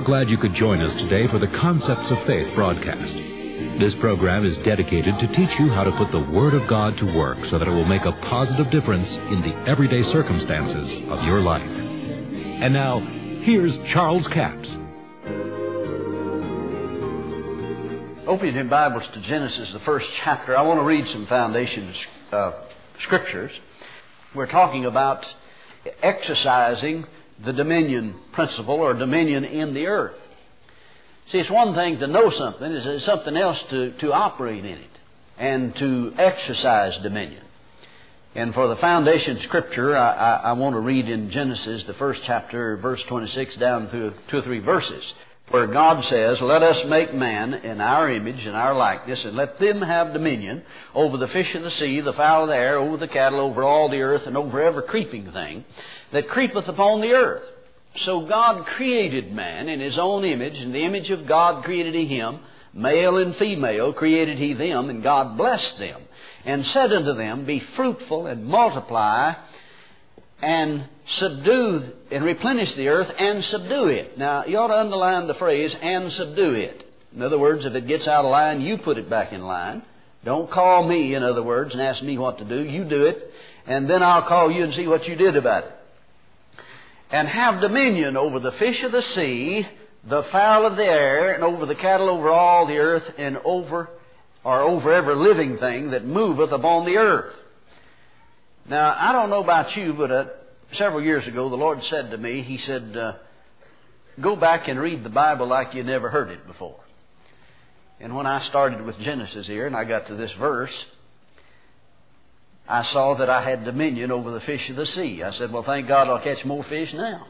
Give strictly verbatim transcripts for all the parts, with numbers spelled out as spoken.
glad you could join us today for the Concepts of Faith broadcast. This program is dedicated to teach you how to put the Word of God to work so that it will make a positive difference in the everyday circumstances of your life. And now, here's Charles Capps. Open your Bibles to Genesis, the first chapter. I want to read some foundation uh, scriptures. We're talking about exercising the dominion principle or dominion in the earth. See, it's one thing to know something, it's something else to, to operate in it and to exercise dominion. And for the foundation scripture, I, I, I want to read in Genesis, the first chapter, verse twenty-six, down through two or three verses, where God says, "Let us make man in our image and our likeness, and let them have dominion over the fish of the sea, the fowl of the air, over the cattle, over all the earth, and over every creeping thing that creepeth upon the earth." So God created man in His own image. In the image of God created He him. Male and female created He them, and God blessed them, and said unto them, "Be fruitful and multiply, and subdue and replenish the earth and subdue it." Now, you ought to underline the phrase, "and subdue it." In other words, if it gets out of line, you put it back in line. Don't call me, in other words, and ask me what to do. You do it, and then I'll call you and see what you did about it. "And have dominion over the fish of the sea, the fowl of the air, and over the cattle, over all the earth, and over, or over every living thing that moveth upon the earth." Now, I don't know about you, but uh, several years ago, the Lord said to me, He said, uh, "Go back and read the Bible like you never heard it before." And when I started with Genesis here, and I got to this verse, I saw that I had dominion over the fish of the sea. I said, "Well, thank God I'll catch more fish now."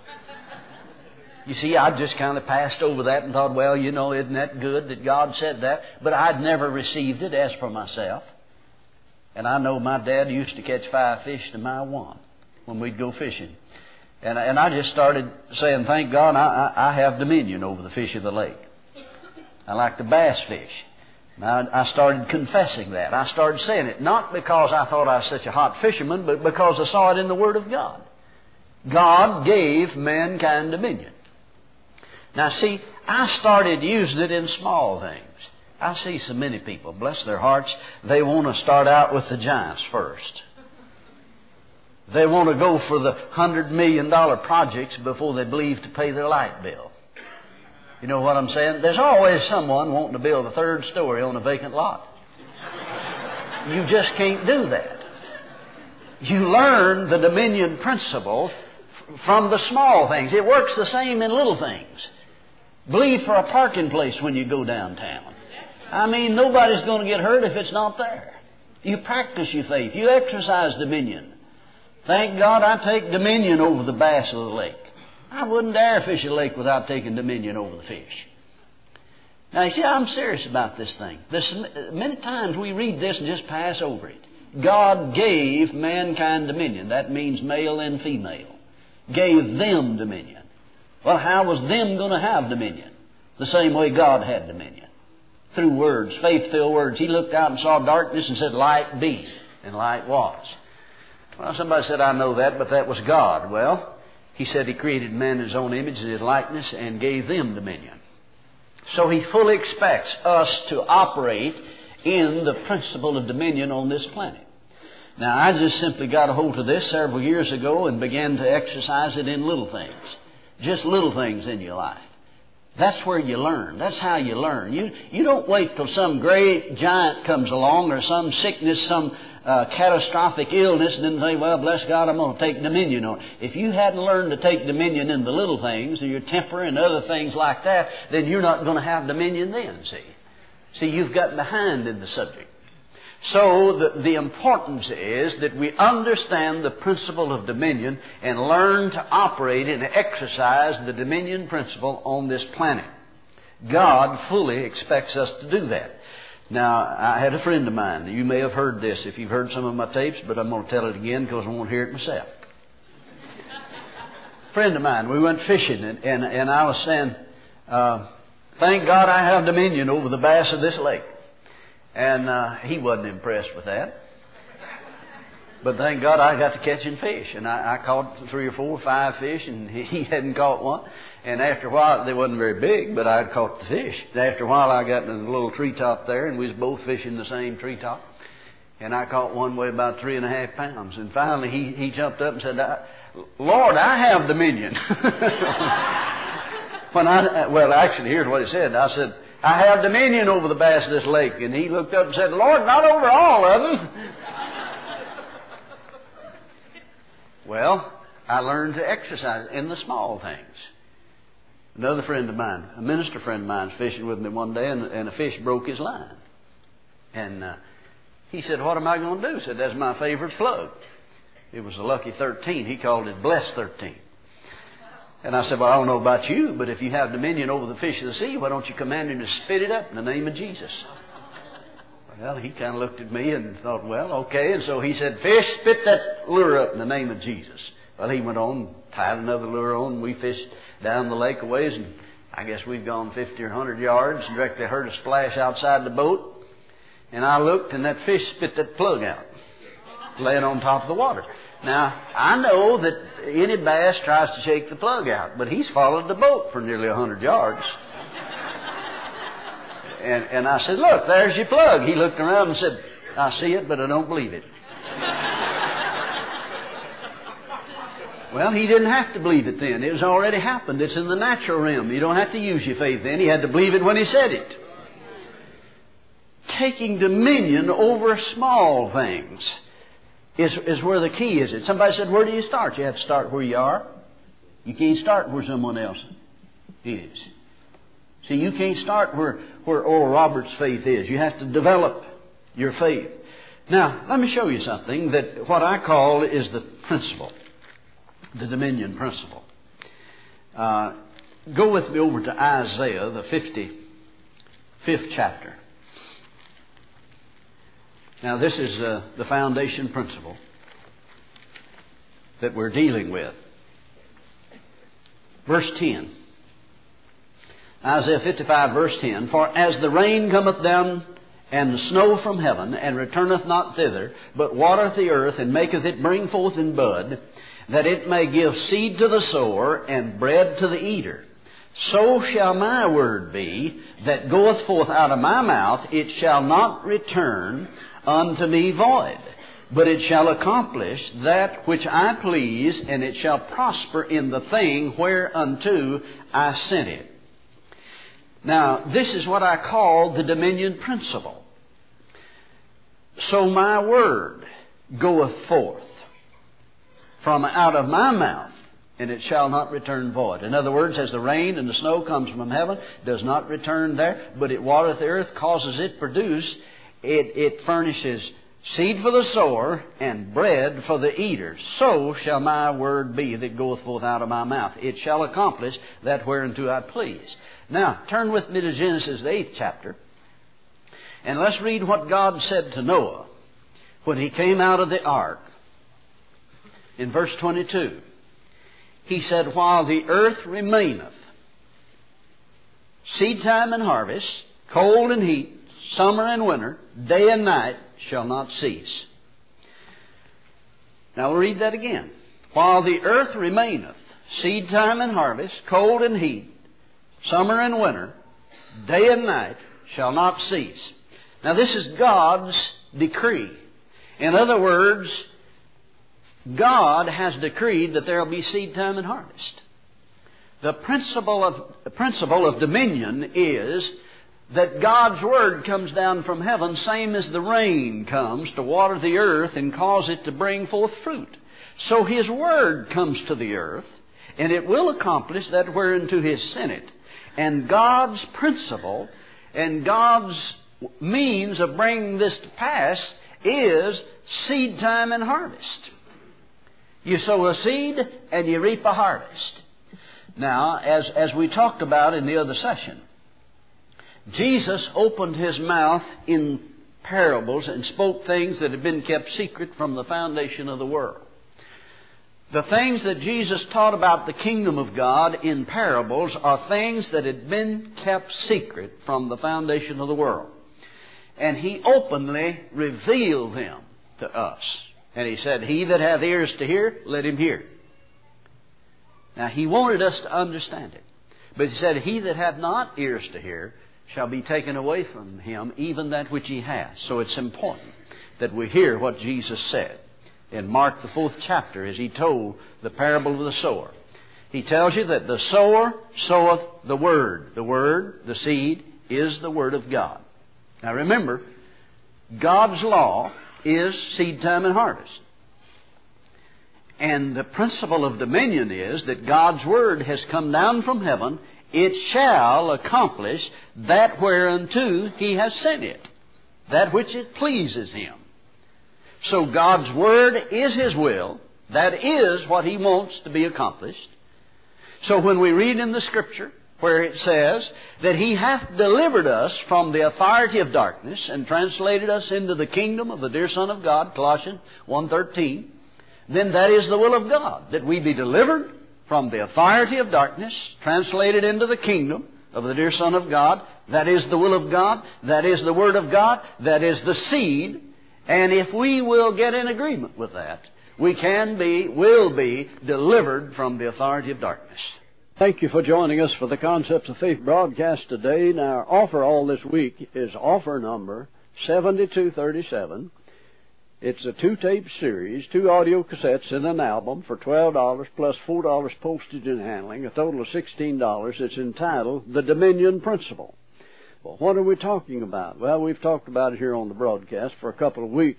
You see, I just kind of passed over that and thought, well, you know, isn't that good that God said that? But I'd never received it as for myself. And I know my dad used to catch five fish to my one when we'd go fishing. And, and I just started saying, thank God I, I, I have dominion over the fish of the lake. I like the bass fish. Now, I started confessing that. I started saying it, not because I thought I was such a hot fisherman, but because I saw it in the Word of God. God gave mankind dominion. Now, see, I started using it in small things. I see so many people, bless their hearts, they want to start out with the giants first. They want to go for the hundred million dollar projects before they believe to pay their light bill. You know what I'm saying? There's always someone wanting to build a third story on a vacant lot. You just can't do that. You learn the dominion principle from the small things. It works the same in little things. Believe for a parking place when you go downtown. I mean, nobody's going to get hurt if it's not there. You practice your faith. You exercise dominion. Thank God I take dominion over the bass of the lake. I wouldn't dare fish a lake without taking dominion over the fish. Now, you see, I'm serious about this thing. This, many times we read this and just pass over it. God gave mankind dominion. That means male and female. Gave them dominion. Well, how was them going to have dominion? The same way God had dominion. Through words, faith-filled words. He looked out and saw darkness and said, "Light be," and light was. Well, somebody said, "I know that, but that was God." Well, He said He created man in His own image and His likeness and gave them dominion. So He fully expects us to operate in the principle of dominion on this planet. Now, I just simply got a hold of this several years ago and began to exercise it in little things. Just little things in your life. That's where you learn. That's how you learn. You, you don't wait till some great giant comes along or some sickness, some uh, catastrophic illness, and then say, well, bless God, I'm going to take dominion on it. If you hadn't learned to take dominion in the little things, or your temper and other things like that, then you're not going to have dominion then, see. See, you've got behind in the subject. So the, the importance is that we understand the principle of dominion and learn to operate and exercise the dominion principle on this planet. God fully expects us to do that. Now, I had a friend of mine. You may have heard this if you've heard some of my tapes, but I'm going to tell it again because I want to hear it myself. A friend of mine, we went fishing, and, and, and I was saying, uh, thank God I have dominion over the bass of this lake. And uh, he wasn't impressed with that. But thank God I got to catching fish. And I, I caught three or four or five fish, and he, he hadn't caught one. And after a while, they wasn't very big, but I had caught the fish. And after a while, I got in a little treetop there, and we was both fishing the same treetop. And I caught one weighed about three and a half pounds. And finally, he, he jumped up and said, Lord, I have dominion. when I, well, actually, here's what he said. I said, I have dominion over the bass of this lake. And he looked up and said, Lord, not over all of them. Well, I learned to exercise in the small things. Another friend of mine, a minister friend of mine, was fishing with me one day, and, and a fish broke his line. And uh, he said, what am I going to do? I said, that's my favorite plug. It was a Lucky thirteen. He called it Blessed thirteen. And I said, well, I don't know about you, but if you have dominion over the fish of the sea, why don't you command him to spit it up in the name of Jesus? Well, he kind of looked at me and thought, well, okay. And so he said, fish, spit that lure up in the name of Jesus. Well, he went on, tied another lure on, and we fished down the lake a ways, and I guess we've gone fifty or one hundred yards, and directly heard a splash outside the boat. And I looked, and that fish spit that plug out, laying on top of the water. Now, I know that any bass tries to shake the plug out, but he's followed the boat for nearly one hundred yards. And, and I said, look, there's your plug. He looked around and said, I see it, but I don't believe it. Well, he didn't have to believe it then. It was already happened. It's in the natural realm. You don't have to use your faith then. He had to believe it when he said it. Taking dominion over small things is, is where the key is. Somebody said, where do you start? You have to start where you are. You can't start where someone else is. See, you can't start where, where Oral Roberts' faith is. You have to develop your faith. Now, let me show you something that what I call is the principle, the dominion principle. Uh, go with me over to Isaiah, the fifty-fifth chapter. Now, this is uh, the foundation principle that we're dealing with. Verse ten. Isaiah fifty-five, verse ten. For as the rain cometh down and the snow from heaven, and returneth not thither, but watereth the earth, and maketh it bring forth in bud, that it may give seed to the sower, and bread to the eater, so shall my word be that goeth forth out of my mouth. It shall not return unto me void, but it shall accomplish that which I please, and it shall prosper in the thing whereunto I sent it. Now, this is what I call the dominion principle. So my word goeth forth from out of my mouth, and it shall not return void. In other words, as the rain and the snow comes from heaven, does not return there, but it watereth the earth, causes it produce, it, it furnishes seed for the sower and bread for the eater. So shall my word be that goeth forth out of my mouth. It shall accomplish that whereunto I please. Now, turn with me to Genesis, the eighth chapter, and let's read what God said to Noah when he came out of the ark. In verse twenty-two, he said, while the earth remaineth, seed time and harvest, cold and heat, summer and winter, day and night shall not cease. Now we'll read that again. While the earth remaineth, seed time and harvest, cold and heat, summer and winter, day and night shall not cease. Now this is God's decree. In other words, God has decreed that there will be seed time and harvest. The principle of, the principle of dominion is that God's word comes down from heaven, same as the rain comes to water the earth and cause it to bring forth fruit. So His word comes to the earth, and it will accomplish that whereunto He has sent it. And God's principle and God's means of bringing this to pass is seed time and harvest. You sow a seed and you reap a harvest. Now, as, as we talked about in the other session, Jesus opened His mouth in parables and spoke things that had been kept secret from the foundation of the world. The things that Jesus taught about the kingdom of God in parables are things that had been kept secret from the foundation of the world. And He openly revealed them to us. And He said, he that hath ears to hear, let him hear. Now, He wanted us to understand it. But He said, he that hath not ears to hear shall be taken away from him, even that which he hath. So it's important that we hear what Jesus said in Mark, the fourth chapter, as He told the parable of the sower. He tells you that the sower soweth the Word. The Word, the seed, is the Word of God. Now remember, God's law is seed time and harvest. And the principle of dominion is that God's Word has come down from heaven. It shall accomplish that whereunto He has sent it, that which it pleases Him. So God's Word is His will. That is what He wants to be accomplished. So when we read in the Scripture where it says that He hath delivered us from the authority of darkness and translated us into the kingdom of the dear Son of God, Colossians one thirteen, then that is the will of God, that we be delivered from the authority of darkness, translated into the kingdom of the dear Son of God. That is the will of God. That is the Word of God. That is the seed. And if we will get in agreement with that, we can be, will be delivered from the authority of darkness. Thank you for joining us for the Concepts of Faith broadcast today. Now, our offer all this week is offer number seventy-two thirty-seven. It's a two-tape series, two audio cassettes and an album for twelve dollars plus four dollars postage and handling, a total of sixteen dollars. It's entitled The Dominion Principle. Well, what are we talking about? Well, we've talked about it here on the broadcast for a couple of weeks.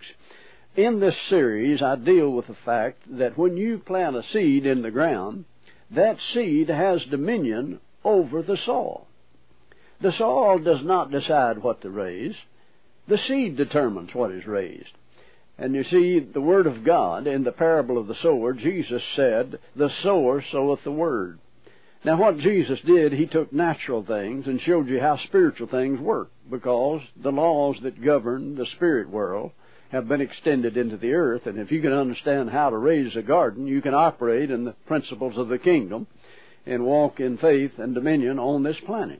In this series, I deal with the fact that when you plant a seed in the ground, that seed has dominion over the soil. The soil does not decide what to raise. The seed determines what is raised. And you see, the Word of God, in the parable of the sower, Jesus said, the sower soweth the Word. Now, what Jesus did, He took natural things and showed you how spiritual things work, because the laws that govern the spirit world have been extended into the earth, and if you can understand how to raise a garden, you can operate in the principles of the kingdom and walk in faith and dominion on this planet.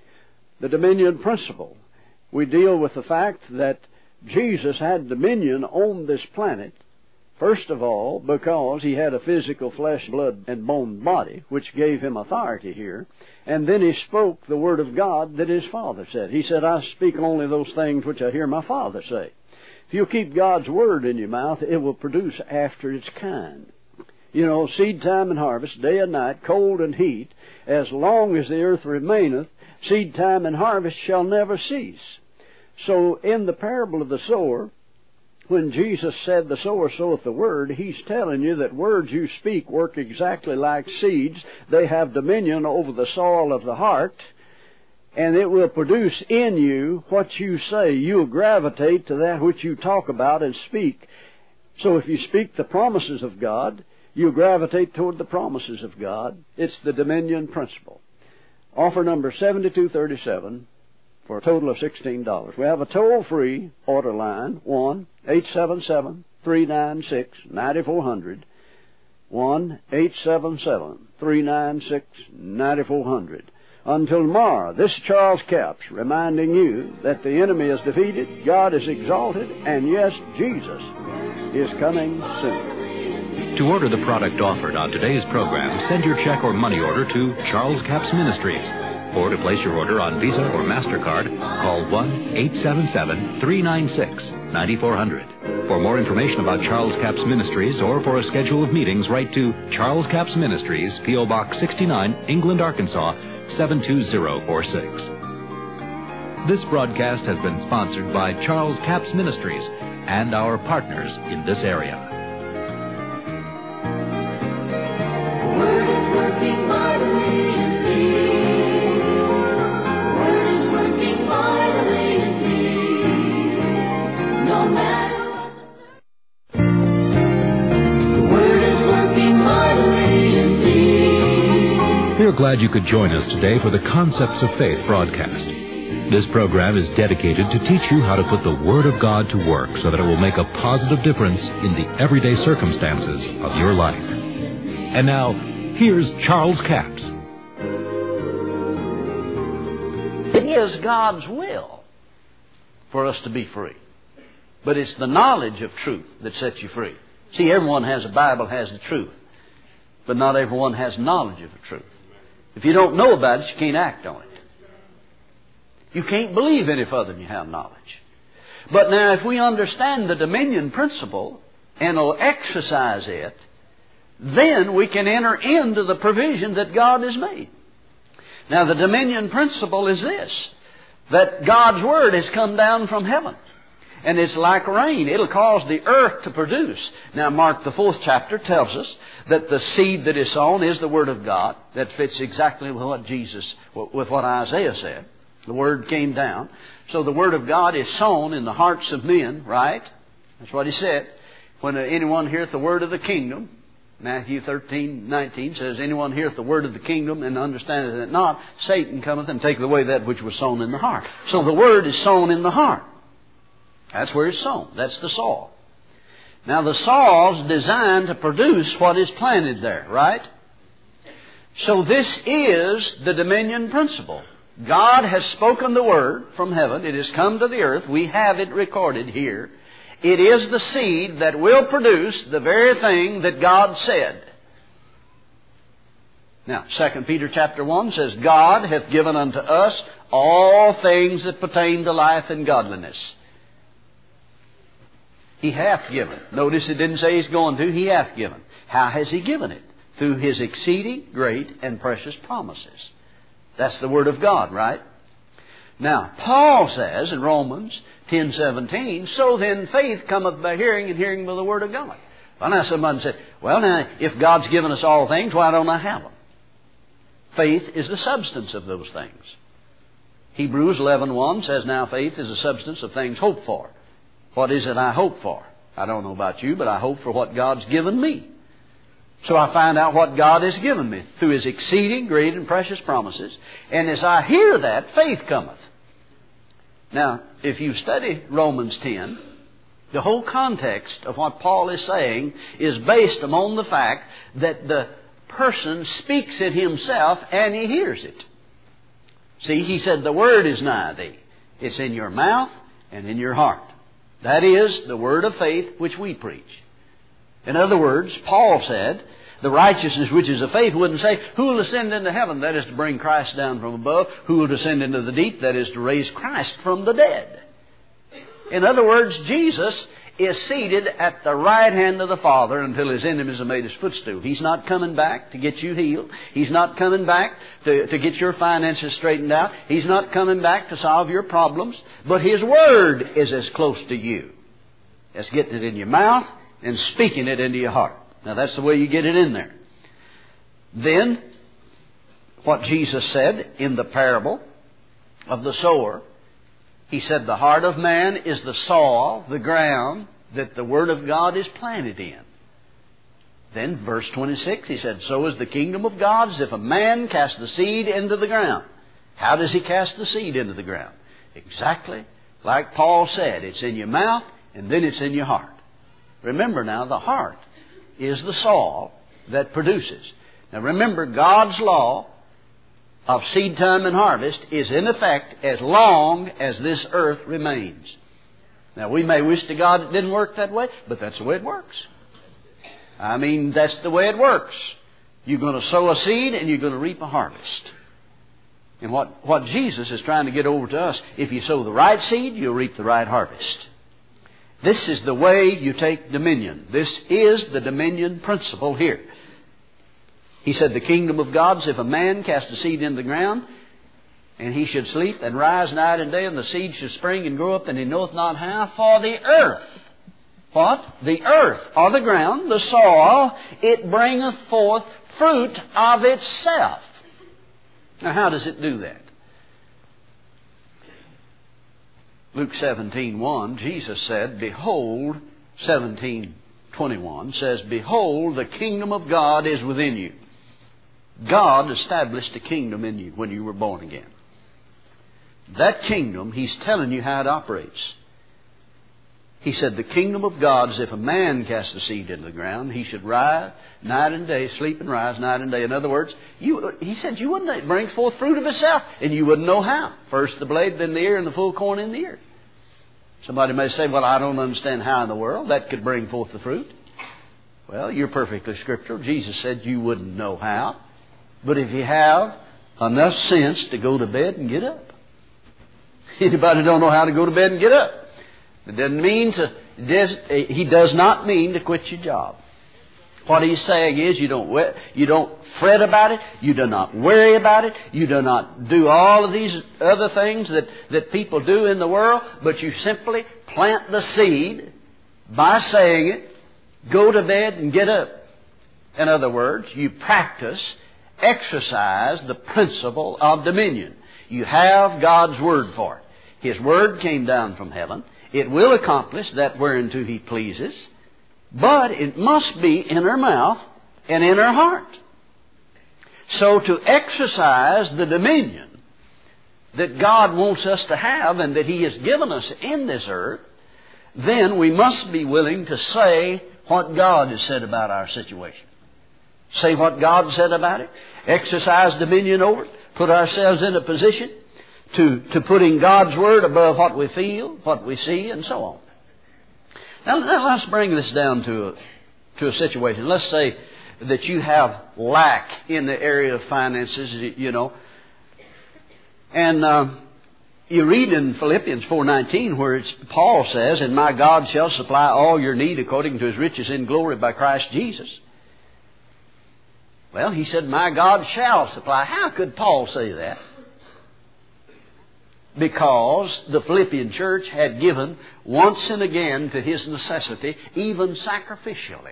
The dominion principle. We deal with the fact that Jesus had dominion on this planet, first of all, because He had a physical flesh, blood, and bone body, which gave Him authority here. And then He spoke the Word of God that His Father said. He said, I speak only those things which I hear my Father say. If you keep God's Word in your mouth, it will produce after its kind. You know, seed time and harvest, day and night, cold and heat, as long as the earth remaineth, seed time and harvest shall never cease. So in the parable of the sower, when Jesus said the sower soweth the Word, He's telling you that words you speak work exactly like seeds. They have dominion over the soil of the heart, and it will produce in you what you say. You'll gravitate to that which you talk about and speak. So if you speak the promises of God, you gravitate toward the promises of God. It's the dominion principle. Offer number seventy-two thirty-seven for a total of sixteen dollars. We have a toll-free order line, one eight seven seven, three nine six, nine four zero zero, one eight seven seven, three nine six, nine four zero zero. Until tomorrow, this is Charles Capps reminding you that the enemy is defeated, God is exalted, and yes, Jesus is coming soon. To order the product offered on today's program, send your check or money order to Charles Capps Ministries. Or to place your order on Visa or MasterCard, call one eight seven seven, three nine six, nine four zero zero. For more information about Charles Capps Ministries or for a schedule of meetings, write to Charles Capps Ministries, P O Box sixty-nine, England, Arkansas, seven two zero four six. This broadcast has been sponsored by Charles Capps Ministries and our partners in this area. We're glad you could join us today for the Concepts of Faith broadcast. This program is dedicated to teach you how to put the Word of God to work so that it will make a positive difference in the everyday circumstances of your life. And now, here's Charles Capps. It is God's will for us to be free. But it's the knowledge of truth that sets you free. See, everyone has a Bible, has the truth. But not everyone has knowledge of the truth. If you don't know about it, you can't act on it. You can't believe any further than you have knowledge. But now if we understand the dominion principle and will exercise it, then we can enter into the provision that God has made. Now the dominion principle is this, that God's Word has come down from heaven. And it's like rain. It'll cause the earth to produce. Now Mark the fourth chapter tells us that the seed that is sown is the Word of God. That fits exactly with what Jesus, with what Isaiah said. The Word came down. So the Word of God is sown in the hearts of men, right? That's what he said. When anyone heareth the word of the kingdom, Matthew thirteen nineteen says, anyone heareth the word of the kingdom and understandeth it not, Satan cometh and taketh away that which was sown in the heart. So the Word is sown in the heart. That's where it's sown. That's the soil. Now the soil is designed to produce what is planted there, right? So this is the dominion principle. God has spoken the Word from heaven. It has come to the earth. We have it recorded here. It is the seed that will produce the very thing that God said. Now, Second Peter chapter one says, God hath given unto us all things that pertain to life and godliness. He hath given. Notice it didn't say He's going to. He hath given. How has He given it? Through His exceeding great and precious promises. That's the Word of God, right? Now, Paul says in Romans ten seventeen, so then faith cometh by hearing, and hearing by the Word of God. Well, now somebody said, well, now, if God's given us all things, why don't I have them? Faith is the substance of those things. Hebrews eleven one says, now faith is the substance of things hoped for. What is it I hope for? I don't know about you, but I hope for what God's given me. So I find out what God has given me through His exceeding great and precious promises. And as I hear that, faith cometh. Now, if you study Romans ten, the whole context of what Paul is saying is based upon the fact that the person speaks it himself and he hears it. See, he said, the Word is nigh thee. It's in your mouth and in your heart. That is the word of faith which we preach. In other words, Paul said, the righteousness which is of faith wouldn't say, who will ascend into heaven? That is to bring Christ down from above. Who will descend into the deep? That is to raise Christ from the dead. In other words, Jesus is seated at the right hand of the Father until His enemies have made His footstool. He's not coming back to get you healed. He's not coming back to, to get your finances straightened out. He's not coming back to solve your problems. But His Word is as close to you as getting it in your mouth and speaking it into your heart. Now that's the way you get it in there. Then, what Jesus said in the parable of the sower, He said, the heart of man is the soil, the ground, that the Word of God is planted in. Then, verse twenty-six, He said, so is the kingdom of God as if a man cast the seed into the ground. How does he cast the seed into the ground? Exactly like Paul said, it's in your mouth and then it's in your heart. Remember now, the heart is the soil that produces. Now remember, God's law of seed time and harvest is in effect as long as this earth remains. Now we may wish to God it didn't work that way, but that's the way it works. I mean, that's the way it works. You're going to sow a seed and you're going to reap a harvest. And what, what Jesus is trying to get over to us, if you sow the right seed, you'll reap the right harvest. This is the way you take dominion. This is the dominion principle here. He said, the kingdom of God is if a man cast a seed into the ground, and he should sleep and rise night and day, and the seed should spring and grow up, and he knoweth not how, for the earth. What? The earth, or the ground, the soil, it bringeth forth fruit of itself. Now how does it do that? Luke seventeen one, Jesus said, behold, seventeen twenty-one says, behold, the kingdom of God is within you. God established a kingdom in you when you were born again. That kingdom, He's telling you how it operates. He said, the kingdom of God is if a man casts the seed into the ground, he should rise night and day, sleep and rise night and day. In other words, you, He said, you wouldn't, it brings forth fruit of itself, and you wouldn't know how. First the blade, then the ear, and the full corn in the ear. Somebody may say, well, I don't understand how in the world that could bring forth the fruit. Well, you're perfectly scriptural. Jesus said you wouldn't know how. But if you have enough sense to go to bed and get up. Anybody don't know how to go to bed and get up? It doesn't mean to, he does not mean to quit your job. What he's saying is you don't, you don't fret about it. You do not worry about it. You do not do all of these other things that, that people do in the world. But you simply plant the seed by saying it. Go to bed and get up. In other words, you practice, exercise the principle of dominion. You have God's Word for it. His Word came down from heaven. It will accomplish that whereunto He pleases. But it must be in her mouth and in her heart. So to exercise the dominion that God wants us to have and that He has given us in this earth, then we must be willing to say what God has said about our situation. Say what God said about it. Exercise dominion over it. Put ourselves in a position to, to putting God's Word above what we feel, what we see, and so on. Now, now let's bring this down to a, to a situation. Let's say that you have lack in the area of finances, you know. And uh, you read in Philippians four nineteen where it's, Paul says, and my God shall supply all your need according to His riches in glory by Christ Jesus. Well, he said, my God shall supply. How could Paul say that? Because the Philippian church had given once and again to his necessity, even sacrificially.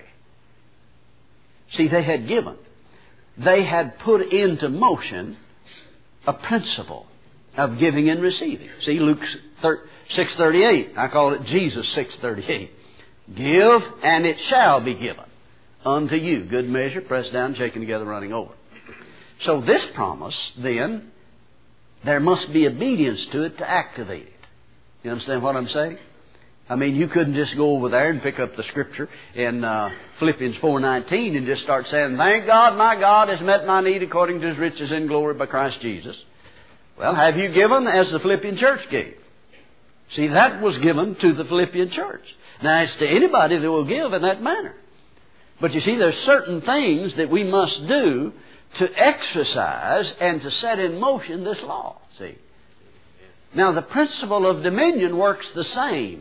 See, they had given. They had put into motion a principle of giving and receiving. See, Luke six thirty-eight. I call it Jesus six thirty-eight. Give, and it shall be given unto you. Good measure, pressed down, shaken together, running over. So this promise, then, there must be obedience to it to activate it. You understand what I'm saying? I mean, you couldn't just go over there and pick up the scripture in uh, Philippians four nineteen and just start saying, thank God, my God has met my need according to His riches in glory by Christ Jesus. Well, have you given as the Philippian church gave? See, that was given to the Philippian church. Now, it's to anybody that will give in that manner. But you see, there's certain things that we must do to exercise and to set in motion this law. See? Now, the principle of dominion works the same.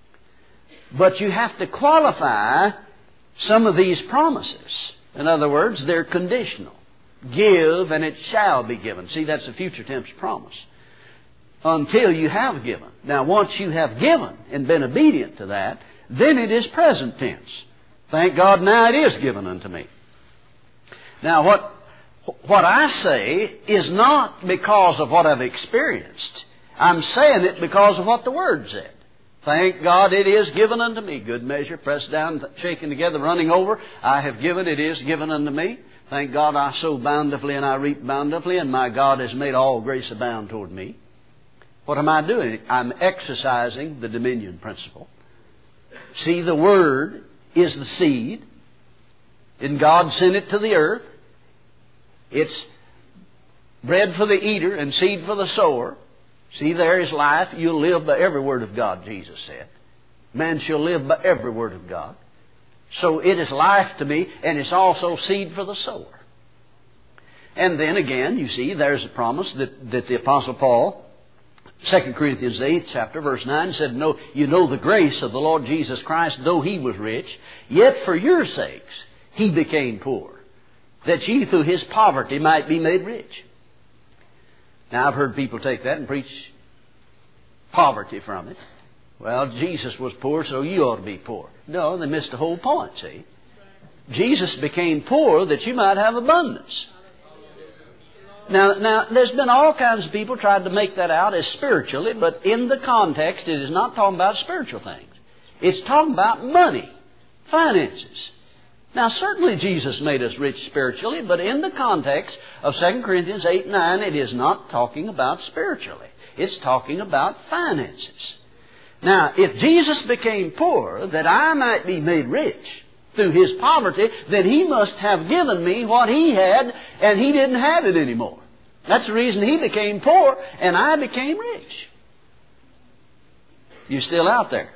But you have to qualify some of these promises. In other words, they're conditional. Give and it shall be given. See, that's a future tense promise. Until you have given. Now, once you have given and been obedient to that, then it is present tense. Thank God, now it is given unto me. Now, what, what I say is not because of what I've experienced. I'm saying it because of what the Word said. Thank God it is given unto me. Good measure, pressed down, shaken together, running over. I have given, it is given unto me. Thank God I sow bountifully and I reap bountifully, and my God has made all grace abound toward me. What am I doing? I'm exercising the dominion principle. See, the Word is the seed, and God sent it to the earth. It's bread for the eater and seed for the sower. See, there is life. You'll live by every word of God, Jesus said. Man shall live by every word of God. So it is life to me, and it's also seed for the sower. And then again, you see, there's a promise that, that the Apostle Paul, Second Corinthians, the eighth chapter, verse nine, said, no, you know the grace of the Lord Jesus Christ, though He was rich, yet for your sakes He became poor, that ye through His poverty might be made rich. Now, I've heard people take that and preach poverty from it. Well, Jesus was poor, so you ought to be poor. No, they missed the whole point, see. Jesus became poor that you might have abundance. Now, now, there's been all kinds of people tried to make that out as spiritually, but in the context, it is not talking about spiritual things. It's talking about money, finances. Now, certainly Jesus made us rich spiritually, but in the context of Second Corinthians eight nine, it is not talking about spiritually. It's talking about finances. Now, if Jesus became poor that I might be made rich through His poverty, then He must have given me what He had, and He didn't have it anymore. That's the reason He became poor and I became rich. You still out there?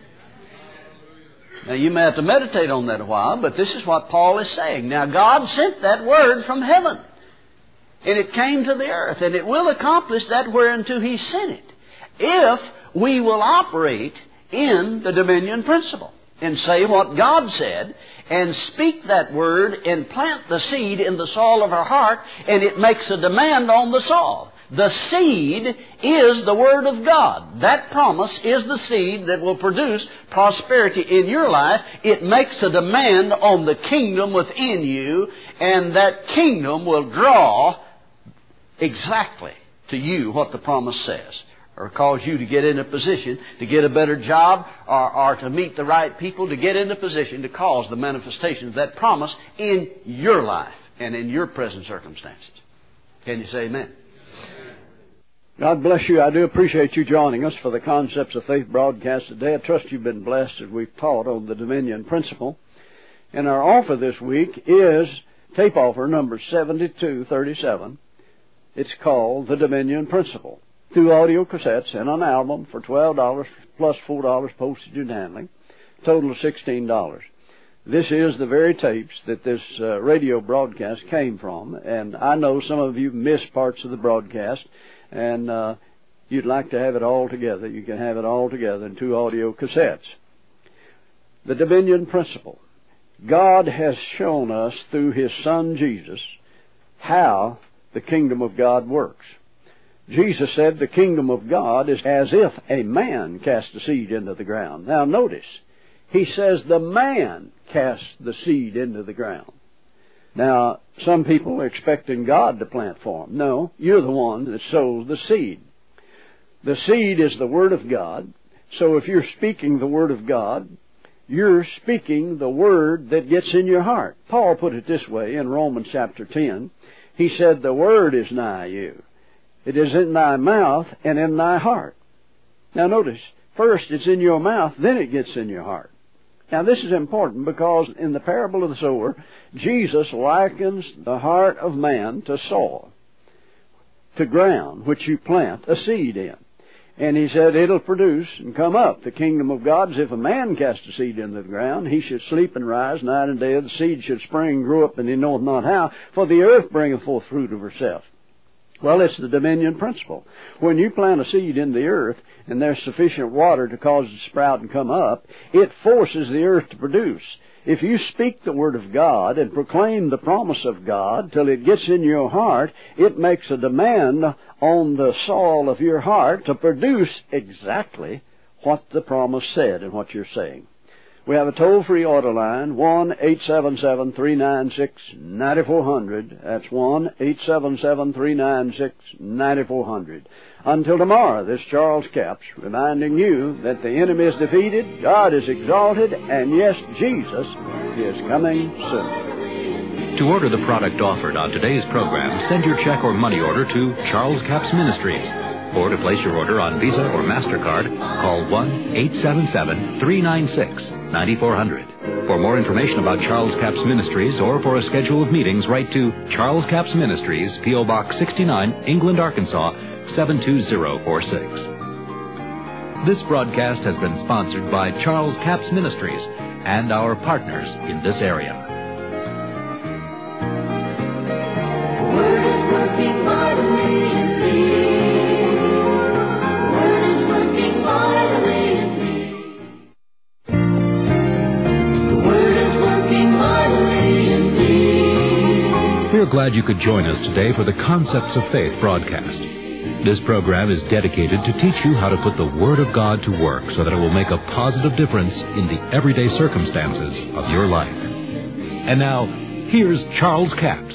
Now, you may have to meditate on that a while, but this is what Paul is saying. Now, God sent that word from heaven, and it came to the earth, and it will accomplish that whereunto He sent it, if we will operate in the dominion principle and say what God said and speak that word and plant the seed in the soil of our heart, and it makes a demand on the soil. The seed is the Word of God. That promise is the seed that will produce prosperity in your life. It makes a demand on the kingdom within you, and that kingdom will draw exactly to you what the promise says, or cause you to get in a position to get a better job, or, or to meet the right people, to get in a position to cause the manifestation of that promise in your life and in your present circumstances. Can you say amen? God bless you. I do appreciate you joining us for the Concepts of Faith broadcast today. I trust you've been blessed as we've taught on the dominion principle. And our offer this week is tape offer number seventy-two thirty-seven. It's called The Dominion Principle. Two audio cassettes and an album for twelve dollars plus four dollars postage and handling. Total of sixteen dollars. This is the very tapes that this uh, radio broadcast came from. And I know some of you missed parts of the broadcast, and uh, you'd like to have it all together. You can have it all together in two audio cassettes. The Dominion Principle. God has shown us through His Son Jesus how the kingdom of God works. Jesus said the kingdom of God is as if a man cast a seed into the ground. Now notice, He says the man cast the seed into the ground. Now, some people are expecting God to plant for them. No, you're the one that sows the seed. The seed is the Word of God. So if you're speaking the Word of God, you're speaking the Word that gets in your heart. Paul put it this way in Romans chapter ten. He said, the Word is nigh you. It is in thy mouth and in thy heart. Now notice, first it's in your mouth, then it gets in your heart. Now this is important because in the parable of the sower, Jesus likens the heart of man to soil, to ground, which you plant a seed in. And He said it'll produce and come up. The kingdom of God is if a man cast a seed into the ground, he should sleep and rise night and day. The seed should spring and grow up, and he knoweth not how, for the earth bringeth forth fruit of herself. Well, it's the dominion principle. When you plant a seed in the earth and there's sufficient water to cause it to sprout and come up, it forces the earth to produce. If you speak the Word of God and proclaim the promise of God till it gets in your heart, it makes a demand on the soil of your heart to produce exactly what the promise said and what you're saying. We have a toll-free order line, one eight seven seven, three nine six, nine four zero zero. That's one eight seven seven, three nine six, nine four zero zero. Until tomorrow, this Charles Capps reminding you that the enemy is defeated, God is exalted, and yes, Jesus is coming soon. To order the product offered on today's program, send your check or money order to Charles Capps Ministries. Or to place your order on Visa or MasterCard, call one eight seven seven, three nine six, nine four zero zero. For more information about Charles Capps Ministries or for a schedule of meetings, write to Charles Capps Ministries, P O Box sixty-nine, England, Arkansas, seven two zero four six. This broadcast has been sponsored by Charles Capps Ministries and our partners in this area. We're glad you could join us today for the Concepts of Faith broadcast. This program is dedicated to teach you how to put the Word of God to work so that it will make a positive difference in the everyday circumstances of your life. And now, here's Charles Capps.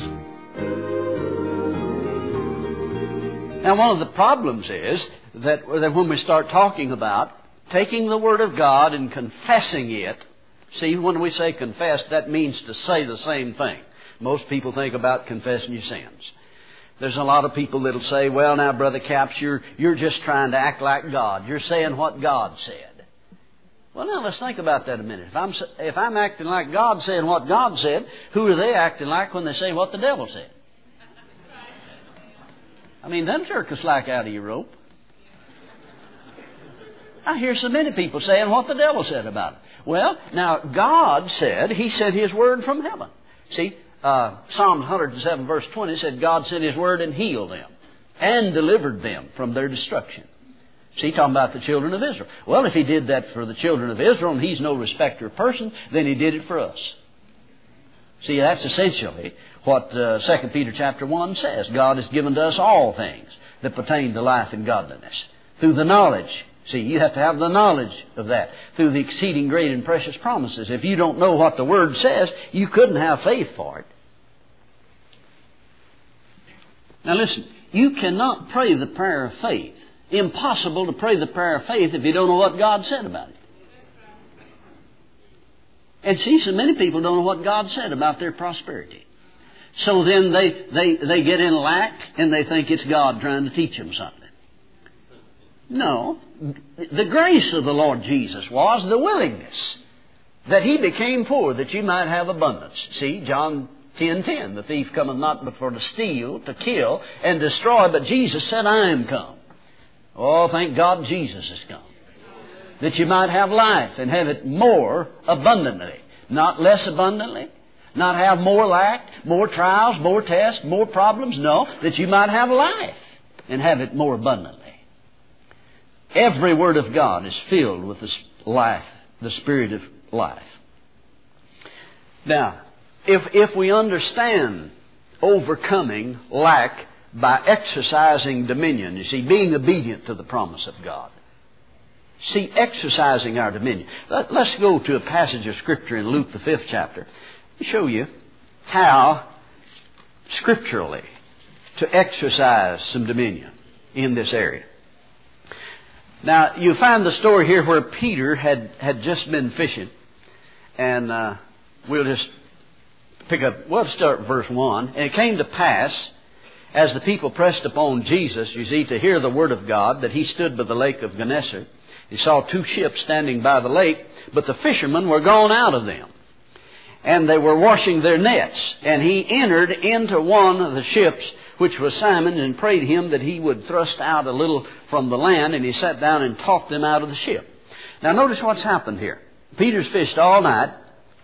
Now, one of the problems is that, that when we start talking about taking the Word of God and confessing it, see, when we say confess, that means to say the same thing. Most people think about confessing your sins. There's a lot of people that'll say, well, now, Brother Capps, you're, you're just trying to act like God. You're saying what God said. Well, now, let's think about that a minute. If I'm, if I'm acting like God saying what God said, who are they acting like when they say what the devil said? I mean, them jerk a slack out of your rope. I hear so many people saying what the devil said about it. Well, now, God said He sent His Word from heaven. See, uh, Psalm one hundred seven verse twenty said God sent His Word and healed them and delivered them from their destruction. See, talking about the children of Israel. Well, if He did that for the children of Israel and He's no respecter of person, then He did it for us. See, that's essentially what uh, Second Peter chapter one says. God has given to us all things that pertain to life and godliness through the knowledge. See, you have to have the knowledge of that through the exceeding great and precious promises. If you don't know what the Word says, you couldn't have faith for it. Now listen, you cannot pray the prayer of faith. Impossible to pray the prayer of faith if you don't know what God said about it. And see, so many people don't know what God said about their prosperity. So then they, they, they get in lack and they think it's God trying to teach them something. No. The grace of the Lord Jesus was the willingness that He became poor that you might have abundance. See, John ten ten, the thief cometh not but for to steal, to kill, and destroy, but Jesus said, I am come. Oh, thank God Jesus has come. That you might have life and have it more abundantly. Not less abundantly. Not have more lack, more trials, more tests, more problems. No, that you might have life and have it more abundantly. Every Word of God is filled with this life, the Spirit of life. Now, if, if we understand overcoming lack by exercising dominion, you see, being obedient to the promise of God. See, exercising our dominion. Let, let's go to a passage of Scripture in Luke, the fifth chapter, to show you how, scripturally, to exercise some dominion in this area. Now, you find the story here where Peter had, had just been fishing. And uh, we'll just pick up, we'll start at verse one. And it came to pass, as the people pressed upon Jesus, you see, to hear the word of God, that He stood by the lake of Gennesaret. He saw two ships standing by the lake, but the fishermen were gone out of them. And they were washing their nets. And He entered into one of the ships, which was Simon, and prayed him that he would thrust out a little from the land. And He sat down and talked them out of the ship. Now notice what's happened here. Peter's fished all night.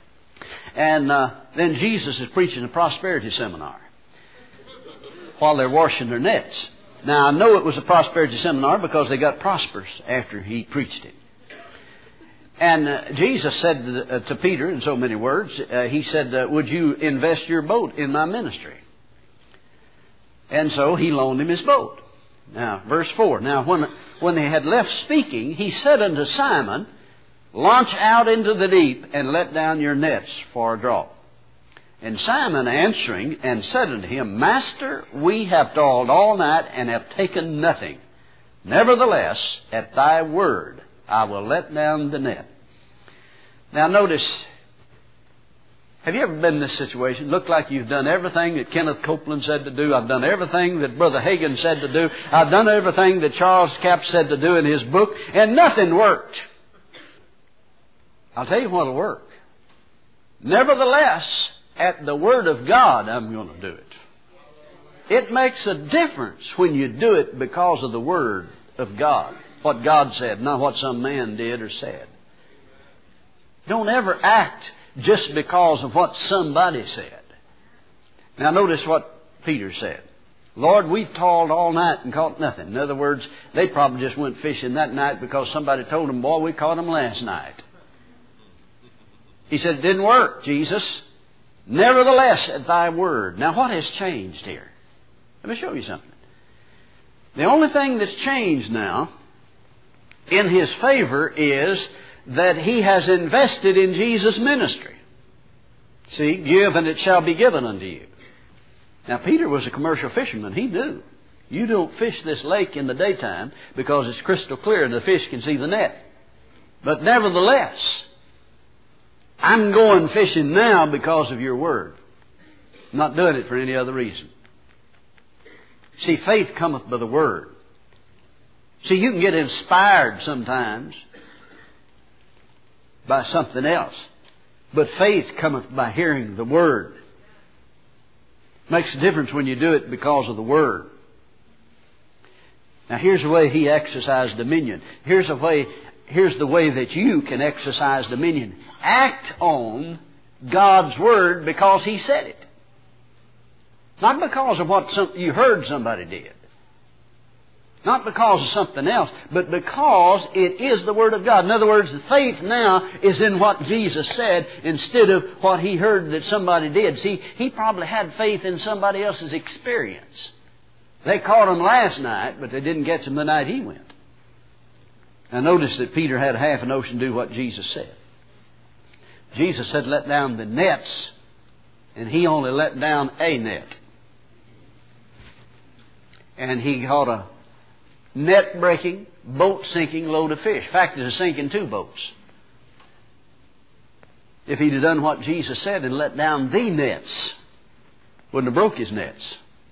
And uh, then Jesus is preaching a prosperity seminar while they're washing their nets. Now I know it was a prosperity seminar because they got prosperous after He preached it. And uh, Jesus said to, uh, to Peter, in so many words, uh, He said, uh, would you invest your boat in my ministry? And so He loaned him his boat. Now, verse four. Now, when, when they had left speaking, He said unto Simon, launch out into the deep and let down your nets for a draught. And Simon answering and said unto Him, Master, we have toiled all night and have taken nothing. Nevertheless, at Thy word, I will let down the net. Now notice, have you ever been in this situation? Look like you've done everything that Kenneth Copeland said to do. I've done everything that Brother Hagin said to do. I've done everything that Charles Capps said to do in his book, and nothing worked. I'll tell you what'll work. Nevertheless, at the Word of God, I'm going to do it. It makes a difference when you do it because of the Word of God. What God said, not what some man did or said. Don't ever act just because of what somebody said. Now notice what Peter said. Lord, we've toiled all night and caught nothing. In other words, they probably just went fishing that night because somebody told them, boy, we caught them last night. He said, it didn't work, Jesus. Nevertheless, at Thy word. Now what has changed here? Let me show you something. The only thing that's changed now in his favor is that he has invested in Jesus' ministry. See, give and it shall be given unto you. Now, Peter was a commercial fisherman. He knew. You don't fish this lake in the daytime because it's crystal clear and the fish can see the net. But nevertheless, I'm going fishing now because of your word. I'm not doing it for any other reason. See, faith cometh by the word. See, you can get inspired sometimes by something else. But faith cometh by hearing the word. Makes a difference when you do it because of the word. Now here's the way he exercised dominion. Here's the way here's the way that you can exercise dominion. Act on God's Word because He said it. Not because of what some, you heard somebody did. Not because of something else, but because it is the Word of God. In other words, the faith now is in what Jesus said instead of what he heard that somebody did. See, he probably had faith in somebody else's experience. They caught him last night, but they didn't catch him the night he went. Now notice that Peter had half a notion to do what Jesus said. Jesus said, let down the nets, and he only let down a net. And he caught a net-breaking, boat-sinking load of fish. In fact, it was sinking two boats. If he'd have done what Jesus said and let down the nets, wouldn't have broke his nets.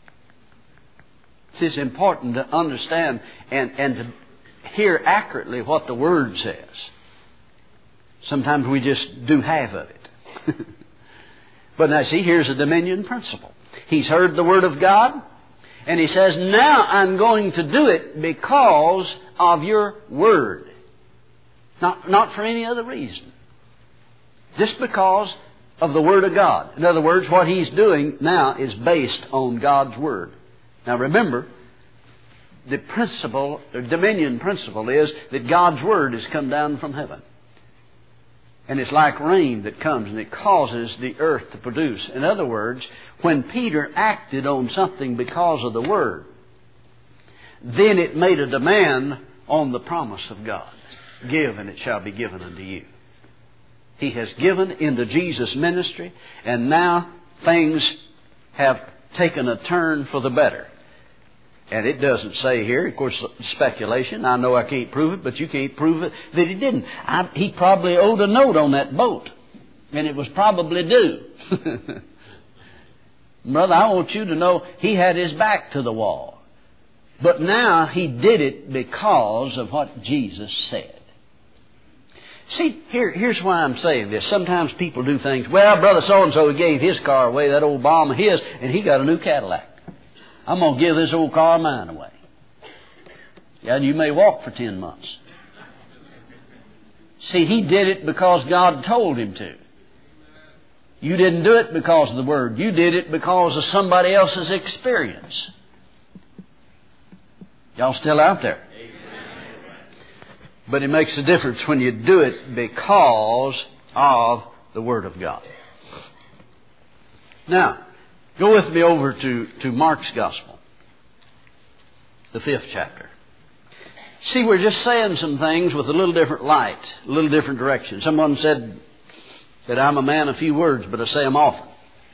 It's important to understand and, and to hear accurately what the Word says. Sometimes we just do half of it. But now see, here's a dominion principle. He's heard the Word of God, and he says, now I'm going to do it because of your Word. Not, not for any other reason. Just because of the Word of God. In other words, what he's doing now is based on God's Word. Now remember, the principle, the dominion principle is that God's Word has come down from heaven. And it's like rain that comes and it causes the earth to produce. In other words, when Peter acted on something because of the Word, then it made a demand on the promise of God. Give and it shall be given unto you. He has given into Jesus' ministry, and now things have taken a turn for the better. And it doesn't say here, of course, speculation. I know I can't prove it, but you can't prove it that he didn't. I, he probably owed a note on that boat, and it was probably due. Brother, I want you to know he had his back to the wall. But now he did it because of what Jesus said. See, here, here's why I'm saying this. Sometimes people do things, well, Brother so-and-so gave his car away, that old bomb of his, and he got a new Cadillac. I'm going to give this old car of mine away. Yeah, you may walk for ten months. See, he did it because God told him to. You didn't do it because of the Word. You did it because of somebody else's experience. Y'all still out there? But it makes a difference when you do it because of the Word of God. Now, go with me over to, to Mark's Gospel, the fifth chapter. See, we're just saying some things with a little different light, a little different direction. Someone said that I'm a man of few words, but I say them often.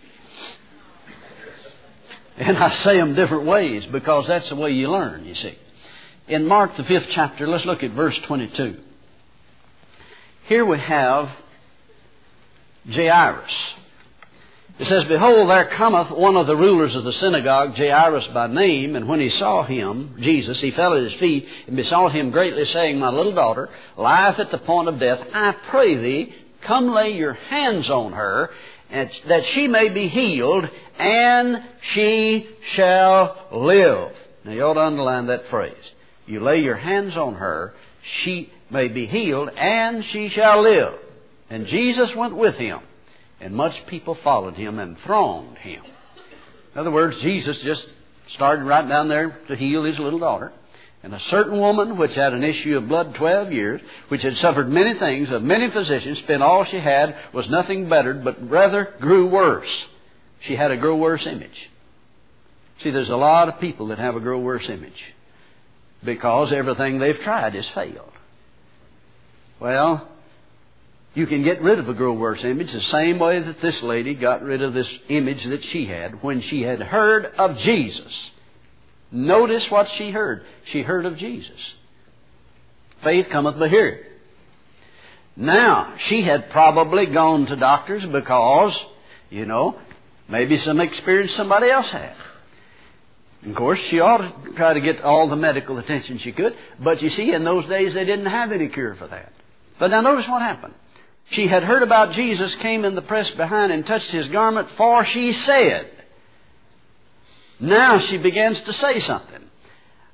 And I say them different ways because that's the way you learn, you see. In Mark, the fifth chapter, let's look at verse twenty-two. Here we have Jairus. It says, behold, there cometh one of the rulers of the synagogue, Jairus by name, and when he saw him, Jesus, he fell at his feet and besought him greatly, saying, my little daughter lieth at the point of death. I pray thee, come lay your hands on her, and that she may be healed, and she shall live. Now you ought to underline that phrase. You lay your hands on her, she may be healed, and she shall live. And Jesus went with him. And much people followed him and thronged him. In other words, Jesus just started right down there to heal his little daughter. And a certain woman which had an issue of blood twelve years, which had suffered many things of many physicians, spent all she had, was nothing bettered, but rather grew worse. She had a grow worse image. See, there's a lot of people that have a grow worse image because everything they've tried has failed. Well, you can get rid of a grow worse image the same way that this lady got rid of this image that she had when she had heard of Jesus. Notice what she heard. She heard of Jesus. Faith cometh by hearing. Now, she had probably gone to doctors because, you know, maybe some experience somebody else had. Of course, she ought to try to get all the medical attention she could. But you see, in those days, they didn't have any cure for that. But now notice what happened. She had heard about Jesus, came in the press behind and touched his garment, for she said. Now she begins to say something.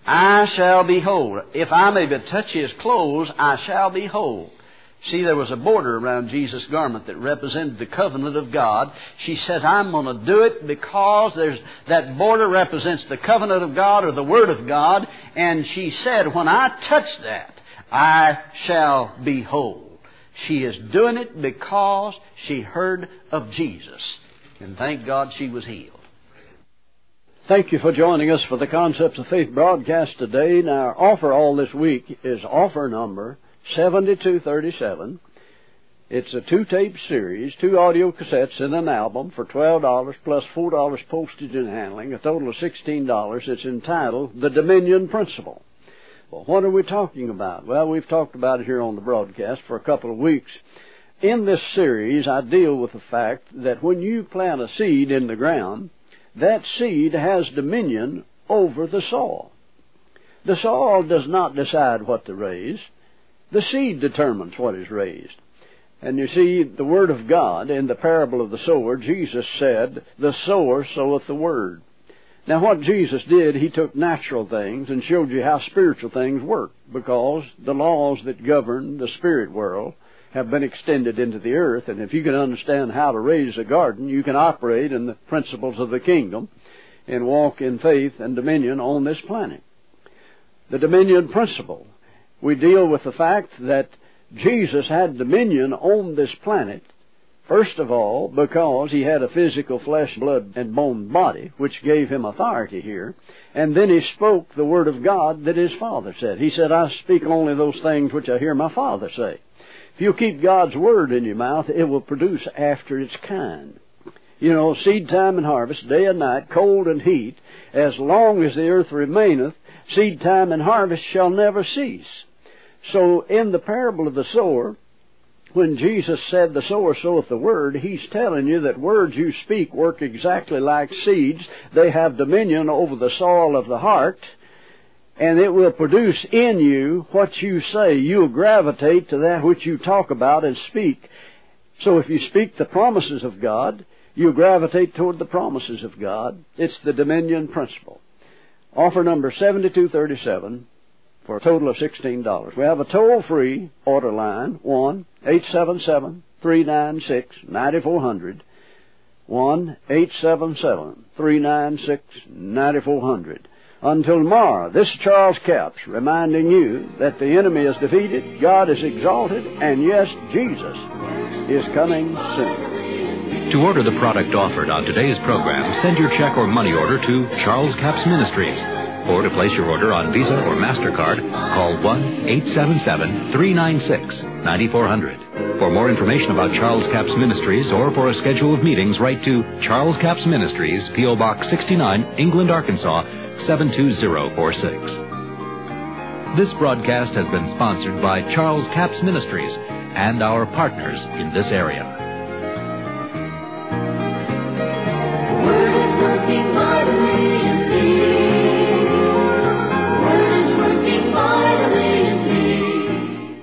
I shall be whole. If I may but touch His clothes, I shall be whole. See, there was a border around Jesus' garment that represented the covenant of God. She said, I'm going to do it because there's that border represents the covenant of God or the Word of God. And she said, when I touch that, I shall be whole. She is doing it because she heard of Jesus. And thank God she was healed. Thank you for joining us for the Concepts of Faith broadcast today. Now, our offer all this week is offer number seventy-two thirty-seven. It's a two-tape series, two audio cassettes and an album for twelve dollars plus four dollars postage and handling, a total of sixteen dollars. It's entitled The Dominion Principle. Well, what are we talking about? Well, we've talked about it here on the broadcast for a couple of weeks. In this series, I deal with the fact that when you plant a seed in the ground, that seed has dominion over the soil. The soil does not decide what to raise. The seed determines what is raised. And you see, the Word of God, in the parable of the sower, Jesus said, the sower soweth the Word. Now, what Jesus did, He took natural things and showed you how spiritual things work, because the laws that govern the spirit world have been extended into the earth, and if you can understand how to raise a garden, you can operate in the principles of the kingdom and walk in faith and dominion on this planet. The dominion principle. We deal with the fact that Jesus had dominion on this planet, first of all, because He had a physical flesh, blood, and bone body, which gave Him authority here. And then He spoke the Word of God that His Father said. He said, I speak only those things which I hear my Father say. If you keep God's Word in your mouth, it will produce after its kind. You know, seed time and harvest, day and night, cold and heat, as long as the earth remaineth, seed time and harvest shall never cease. So in the parable of the sower, when Jesus said the sower soweth the Word, He's telling you that words you speak work exactly like seeds. They have dominion over the soil of the heart, and it will produce in you what you say. You'll gravitate to that which you talk about and speak. So if you speak the promises of God, you gravitate toward the promises of God. It's the dominion principle. Offer number seventy-two thirty-seven for a total of sixteen dollars. We have a toll-free order line, one eight seven seven, three nine six, nine four zero zero, one eight seven seven, three nine six, nine four zero zero. Until tomorrow, this is Charles Capps reminding you that the enemy is defeated, God is exalted, and yes, Jesus is coming soon. To order the product offered on today's program, send your check or money order to Charles Capps Ministries. Or to place your order on Visa or MasterCard, call one eight seven seven, three nine six, nine four zero zero. For more information about Charles Capps Ministries or for a schedule of meetings, write to Charles Capps Ministries, P O Box sixty-nine, England, Arkansas, seven two zero four six. This broadcast has been sponsored by Charles Capps Ministries and our partners in this area. The Word is working mightily in me. The Word is working mightily in me.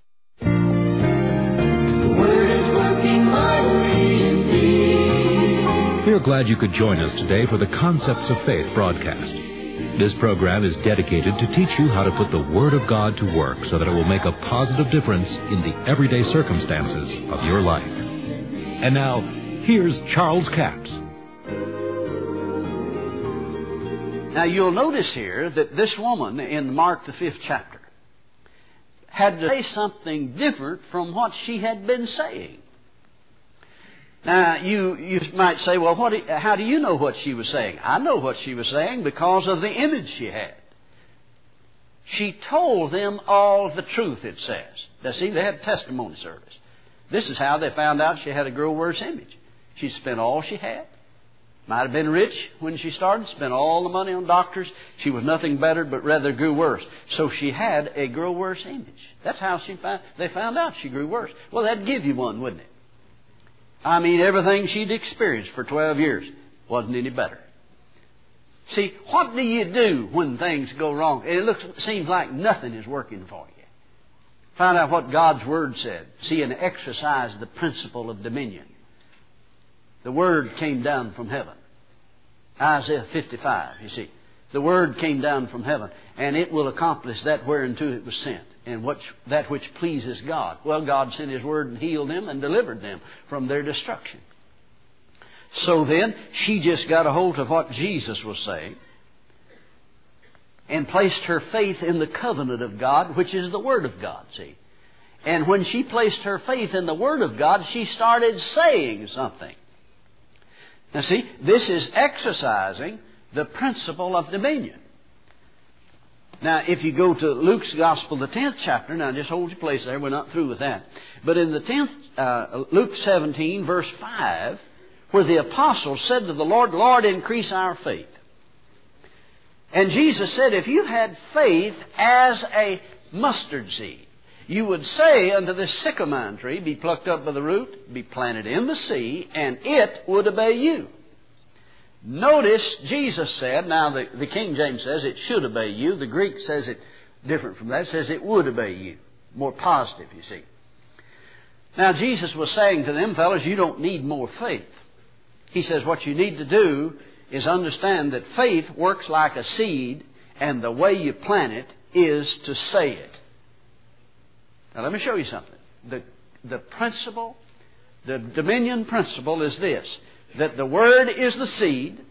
The Word is working mightily in me. We're glad you could join us today for the Concepts of Faith broadcast. This program is dedicated to teach you how to put the Word of God to work so that it will make a positive difference in the everyday circumstances of your life. And now, here's Charles Capps. Now you'll notice here that this woman in Mark the fifth chapter had to say something different from what she had been saying. Now, you, you might say, well, what, how do you know what she was saying? I know what she was saying because of the image she had. She told them all the truth, it says. Now, see, they had testimony service. This is how they found out she had a grow worse image. She spent all she had. Might have been rich when she started, spent all the money on doctors. She was nothing better, but rather grew worse. So she had a grow worse image. That's how she found, they found out she grew worse. Well, that'd give you one, wouldn't it? I mean, everything she'd experienced for twelve years wasn't any better. See, what do you do when things go wrong? It looks, seems like nothing is working for you. Find out what God's Word said. See, and exercise the principle of dominion. The Word came down from heaven. Isaiah fifty-five, you see. The Word came down from heaven, and it will accomplish that whereunto it was sent, and what, that which pleases God. Well, God sent His Word and healed them and delivered them from their destruction. So then, she just got a hold of what Jesus was saying and placed her faith in the covenant of God, which is the Word of God, see. And when she placed her faith in the Word of God, she started saying something. Now see, this is exercising the principle of dominion. Now, if you go to Luke's Gospel, the tenth chapter, now just hold your place there, we're not through with that. But in the tenth, uh, Luke seventeen, verse five, where the apostles said to the Lord, Lord, increase our faith. And Jesus said, if you had faith as a mustard seed, you would say unto this sycamore tree, be plucked up by the root, be planted in the sea, and it would obey you. Notice Jesus said, now the, the King James says it should obey you. The Greek says it different from that. It says it would obey you. More positive, you see. Now Jesus was saying to them, fellas, you don't need more faith. He says what you need to do is understand that faith works like a seed, and the way you plant it is to say it. Now let me show you something. The, the principle, the dominion principle is this, that the Word is the seed.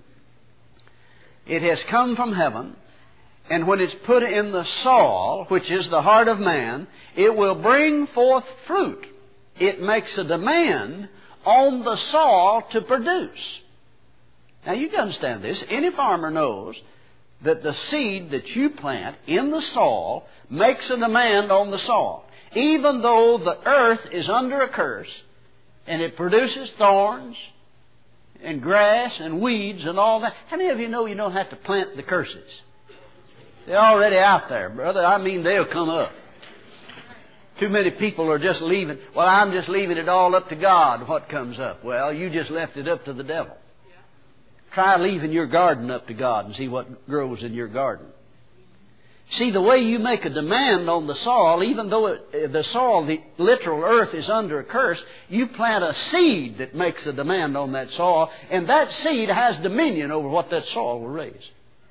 It has come from heaven, and when it's put in the soil, which is the heart of man, it will bring forth fruit. It makes a demand on the soil to produce. Now you can understand this. Any farmer knows that the seed that you plant in the soil makes a demand on the soil. Even though the earth is under a curse, and it produces thorns and grass and weeds and all that. How many of you know you don't have to plant the curses? They're already out there, brother. I mean, they'll come up. Too many people are just leaving. Well, I'm just leaving it all up to God, what comes up. Well, you just left it up to the devil. Try leaving your garden up to God and see what grows in your garden. See, the way you make a demand on the soil, even though it, the soil, the literal earth, is under a curse, you plant a seed that makes a demand on that soil, and that seed has dominion over what that soil will raise.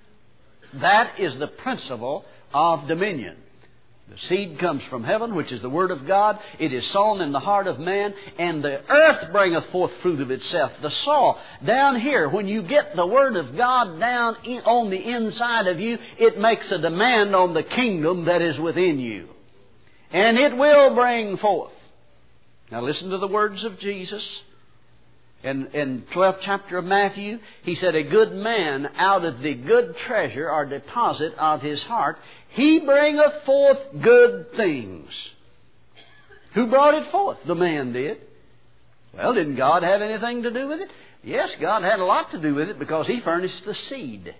That is the principle of dominion. The seed comes from heaven, which is the Word of God. It is sown in the heart of man, and the earth bringeth forth fruit of itself. The soil, down here, when you get the Word of God down in, on the inside of you, it makes a demand on the kingdom that is within you. And it will bring forth. Now listen to the words of Jesus. In, in twelfth chapter of Matthew, He said, a good man out of the good treasure or deposit of his heart, he bringeth forth good things. Who brought it forth? The man did. Well, didn't God have anything to do with it? Yes, God had a lot to do with it because He furnished the seed.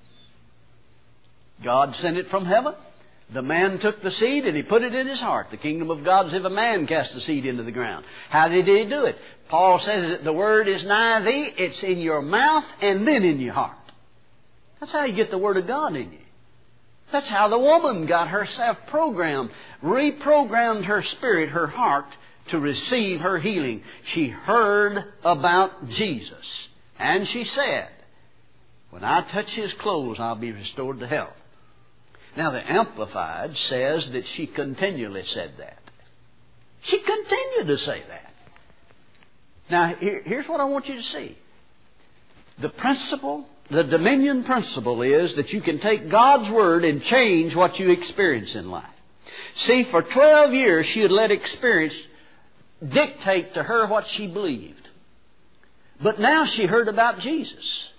God sent it from heaven. The man took the seed and he put it in his heart. The kingdom of God is if a man cast the seed into the ground. How did he do it? Paul says that the Word is nigh thee. It's in your mouth and then in your heart. That's how you get the Word of God in you. That's how the woman got herself programmed, reprogrammed her spirit, her heart, to receive her healing. She heard about Jesus. And she said, when I touch His clothes, I'll be restored to health. Now, the Amplified says that she continually said that. She continued to say that. Now, here, here's what I want you to see. The principle, the dominion principle is that you can take God's Word and change what you experience in life. See, for twelve years she had let experience dictate to her what she believed. But now she heard about Jesus.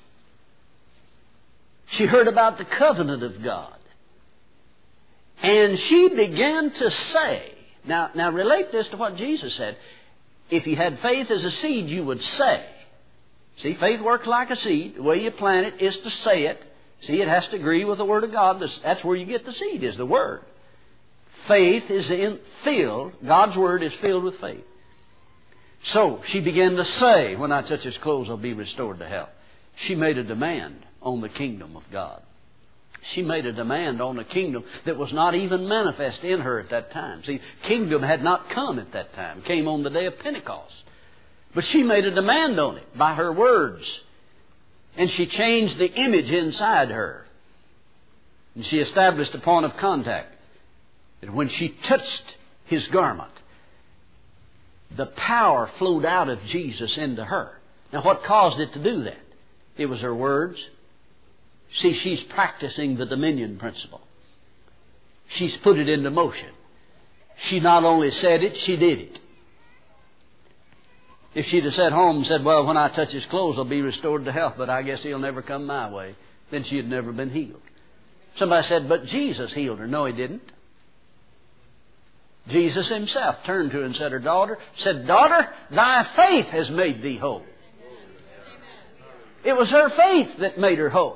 She heard about the covenant of God. And she began to say, now, now relate this to what Jesus said. If you had faith as a seed, you would say. See, faith works like a seed. The way you plant it is to say it. See, it has to agree with the Word of God. That's where you get the seed, is the Word. Faith is in, filled, God's Word is filled with faith. So, she began to say, when I touch His clothes, I'll be restored to health. She made a demand on the kingdom of God. She made a demand on a kingdom that was not even manifest in her at that time. See, kingdom had not come at that time. It came on the day of Pentecost. But she made a demand on it by her words. And she changed the image inside her. And she established a point of contact. And when she touched His garment, the power flowed out of Jesus into her. Now, what caused it to do that? It was her words. See, she's practicing the dominion principle. She's put it into motion. She not only said it, she did it. If she'd have sat home and said, well, when I touch his clothes, I'll be restored to health, but I guess he'll never come my way, then she had never been healed. Somebody said, but Jesus healed her. No, He didn't. Jesus Himself turned to her and said, her daughter, said, daughter, thy faith has made thee whole. It was her faith that made her whole.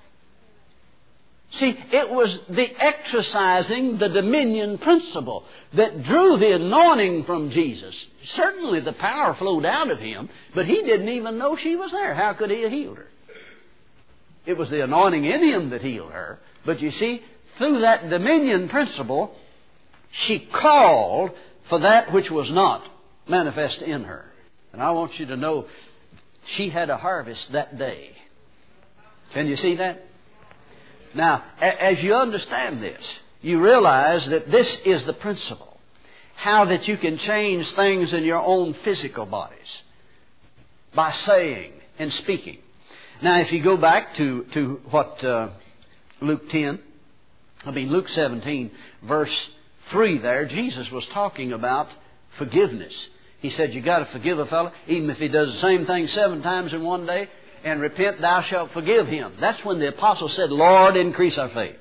See, it was the exercising the dominion principle that drew the anointing from Jesus. Certainly the power flowed out of Him, but He didn't even know she was there. How could He have healed her? It was the anointing in Him that healed her. But you see, through that dominion principle, she called for that which was not manifest in her. And I want you to know, she had a harvest that day. Can you see that? Now, as you understand this, you realize that this is the principle. How that you can change things in your own physical bodies by saying and speaking. Now, if you go back to, to what uh, Luke ten, I mean Luke seventeen, verse three there, Jesus was talking about forgiveness. He said, you got to forgive a fellow, even if he does the same thing seven times in one day, and repent, thou shalt forgive him. That's when the apostle said, Lord, increase our faith.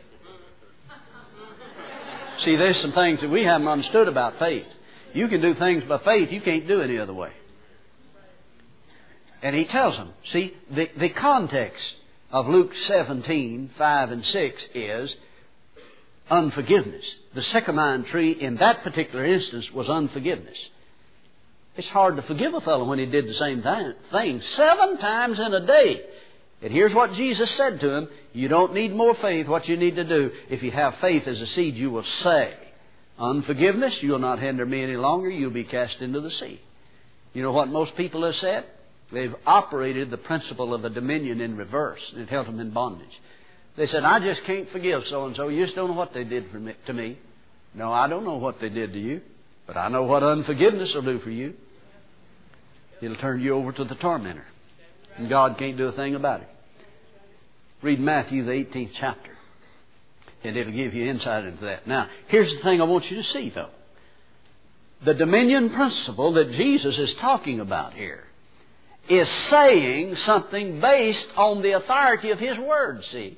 See, there's some things that we haven't understood about faith. You can do things by faith, you can't do any other way. And He tells them, see, the, the context of Luke seventeen, five and six is unforgiveness. The sycamore tree in that particular instance was unforgiveness. It's hard to forgive a fellow when he did the same thing seven times in a day. And here's what Jesus said to him. You don't need more faith. What you need to do, if you have faith as a seed, you will say, unforgiveness, you'll not hinder me any longer. You'll be cast into the sea. You know what most people have said? They've operated the principle of a dominion in reverse, and it held them in bondage. They said, I just can't forgive so-and-so. You just don't know what they did for me, to me. No, I don't know what they did to you. But I know what unforgiveness will do for you. It'll turn you over to the tormentor. And God can't do a thing about it. Read Matthew, the eighteenth chapter. And it'll give you insight into that. Now, here's the thing I want you to see, though. The dominion principle that Jesus is talking about here is saying something based on the authority of His Word, see.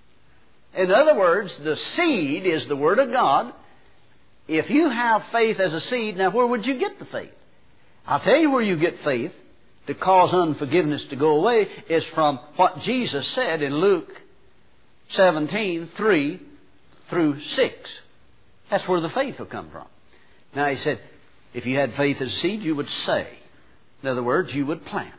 In other words, the seed is the Word of God. If you have faith as a seed, now where would you get the faith? I'll tell you where you get faith to cause unforgiveness to go away is from what Jesus said in Luke seventeen, three through six. That's where the faith will come from. Now He said, if you had faith as a seed, you would say. In other words, you would plant.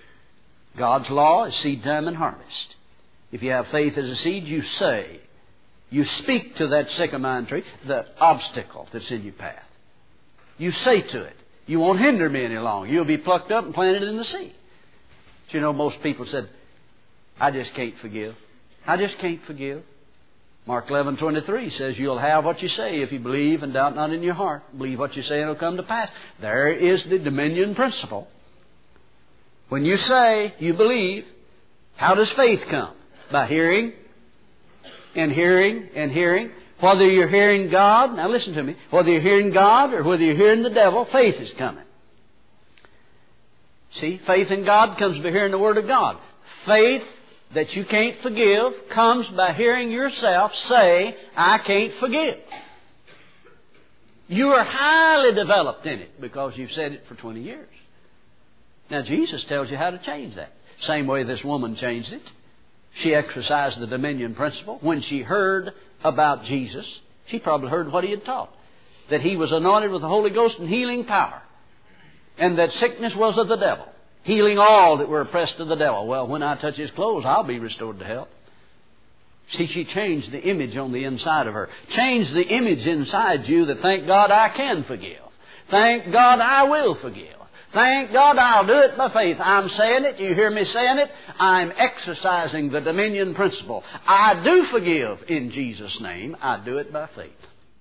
God's law is seed time and harvest. If you have faith as a seed, you say. You speak to that sycamore tree, the obstacle that's in your path. You say to it, you won't hinder me any longer. You'll be plucked up and planted in the sea. But you know, most people said, I just can't forgive. I just can't forgive. Mark eleven twenty-three says, you'll have what you say if you believe and doubt not in your heart. Believe what you say and it'll come to pass. There is the dominion principle. When you say, you believe, how does faith come? By hearing and hearing and hearing. Whether you're hearing God, now listen to me, whether you're hearing God or whether you're hearing the devil, faith is coming. See, faith in God comes by hearing the Word of God. Faith that you can't forgive comes by hearing yourself say, I can't forgive. You are highly developed in it because you've said it for twenty years. Now, Jesus tells you how to change that. Same way this woman changed it. She exercised the dominion principle. When she heard about Jesus, she probably heard what He had taught. That He was anointed with the Holy Ghost and healing power. And that sickness was of the devil. Healing all that were oppressed of the devil. Well, when I touch His clothes, I'll be restored to health. See, she changed the image on the inside of her. Changed the image inside you that thank God I can forgive. Thank God I will forgive. Thank God, I'll do it by faith. I'm saying it. You hear me saying it? I'm exercising the dominion principle. I do forgive in Jesus' name. I do it by faith.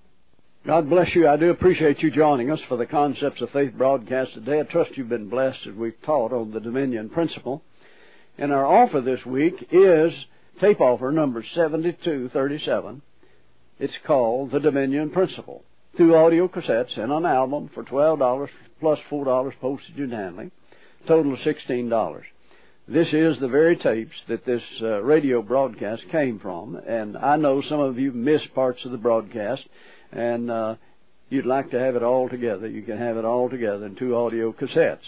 God bless you. I do appreciate you joining us for the Concepts of Faith broadcast today. I trust you've been blessed as we've taught on the dominion principle. And our offer this week is tape offer number seventy-two thirty-seven. It's called the Dominion Principle. Two audio cassettes and an album for twelve dollars plus four dollars postage and handling. Total of sixteen dollars. This is the very tapes that this uh, radio broadcast came from. And I know some of you missed parts of the broadcast. And uh, you'd like to have it all together. You can have it all together in two audio cassettes.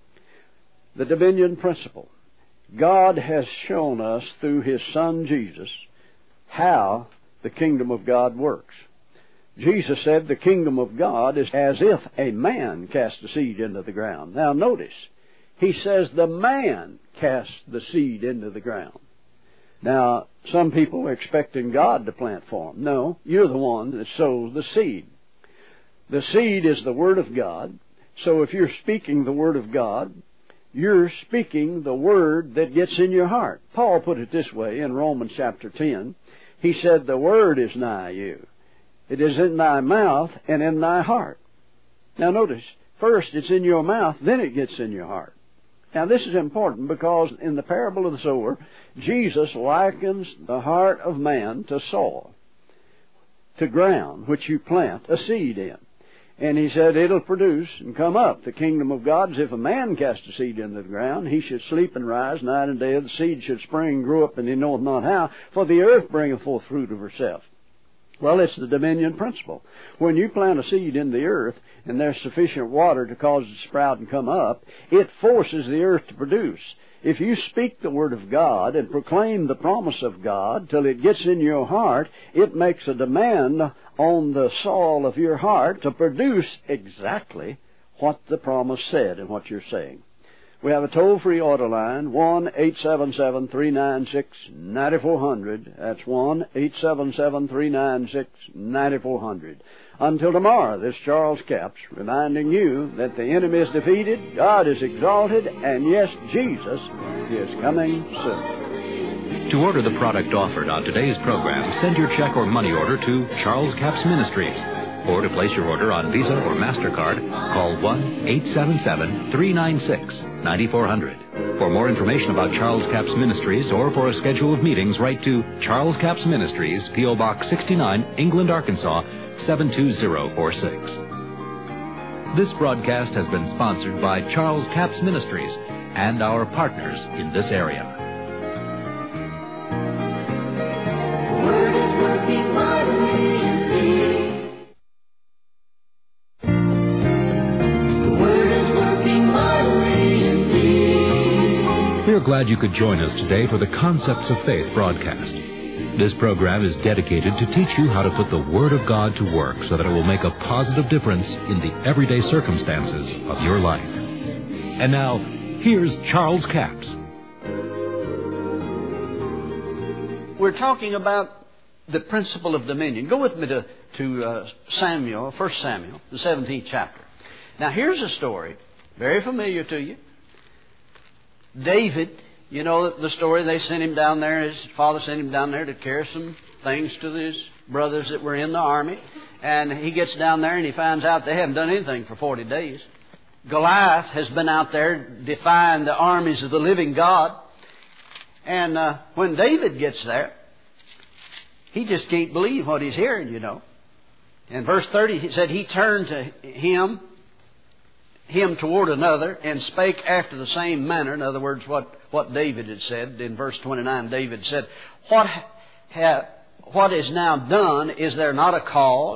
The Dominion Principle. God has shown us through His Son Jesus how the kingdom of God works. Jesus said the kingdom of God is as if a man cast a seed into the ground. Now notice, He says the man cast the seed into the ground. Now, some people are expecting God to plant for them. No, you're the one that sows the seed. The seed is the Word of God. So if you're speaking the Word of God, you're speaking the Word that gets in your heart. Paul put it this way in Romans chapter ten. He said, the Word is nigh you. It is in thy mouth and in thy heart. Now notice, first it's in your mouth, then it gets in your heart. Now this is important because in the parable of the sower, Jesus likens the heart of man to soil, to ground, which you plant a seed in. And He said it'll produce and come up. The kingdom of God is if a man cast a seed into the ground, he should sleep and rise night and day. The seed should spring and grow up, and he knoweth not how, for the earth bringeth forth fruit of herself. Well, it's the dominion principle. When you plant a seed in the earth and there's sufficient water to cause it to sprout and come up, it forces the earth to produce. If you speak the Word of God and proclaim the promise of God till it gets in your heart, it makes a demand on the soil of your heart to produce exactly what the promise said and what you're saying. We have a toll-free order line, one eight seven seven, three nine six, nine four zero zero. That's one eight seven seven, three nine six, nine four zero zero. Until tomorrow, this Charles Capps reminding you that the enemy is defeated, God is exalted, and yes, Jesus is coming soon. To order the product offered on today's program, send your check or money order to Charles Capps Ministries. Or to place your order on Visa or MasterCard, call one eight seven seven, three nine six, nine four zero zero. For more information about Charles Capps Ministries or for a schedule of meetings, write to Charles Capps Ministries, P O Box sixty-nine, England, Arkansas, seven two zero four six. This broadcast has been sponsored by Charles Capps Ministries and our partners in this area. The Word is working mightily in me. We're glad you could join us today for the Concepts of Faith broadcast. This program is dedicated to teach you how to put the Word of God to work so that it will make a positive difference in the everyday circumstances of your life. And now, here's Charles Capps. We're talking about the principle of dominion. Go with me to, to uh, Samuel, First Samuel, the seventeenth chapter. Now here's a story, very familiar to you. David, you know the story, they sent him down there, his father sent him down there to carry some things to his brothers that were in the army. And he gets down there and he finds out they haven't done anything for forty days. Goliath has been out there defying the armies of the living God. And uh, when David gets there, he just can't believe what he's hearing, you know. In verse thirty, he said, he turned to him, him toward another, and spake after the same manner. In other words, what, what David had said. In verse twenty-nine, David said, What ha, what is now done, is there not a cause?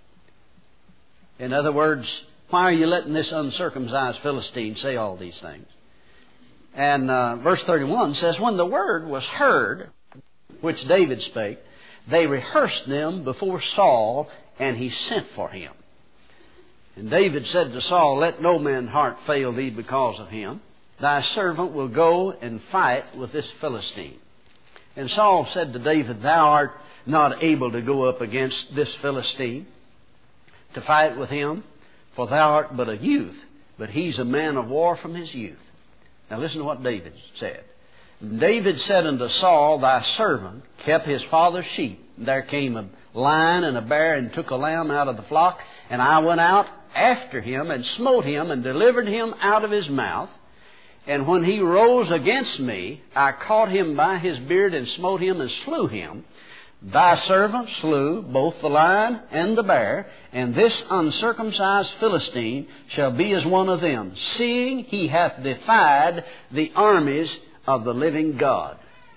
In other words, why are you letting this uncircumcised Philistine say all these things? And uh, verse thirty-one says, When the word was heard, which David spake, they rehearsed them before Saul, and he sent for him. And David said to Saul, Let no man's heart fail thee because of him. Thy servant will go and fight with this Philistine. And Saul said to David, Thou art not able to go up against this Philistine to fight with him, for thou art but a youth. but he's a man of war from his youth. Now listen to what David said. David said unto Saul, thy servant kept his father's sheep. There came a lion and a bear and took a lamb out of the flock, and I went out after him and smote him and delivered him out of his mouth. And when he rose against me, I caught him by his beard and smote him and slew him. Thy servant slew both the lion and the bear, and this uncircumcised Philistine shall be as one of them, seeing he hath defied the armies of the living God.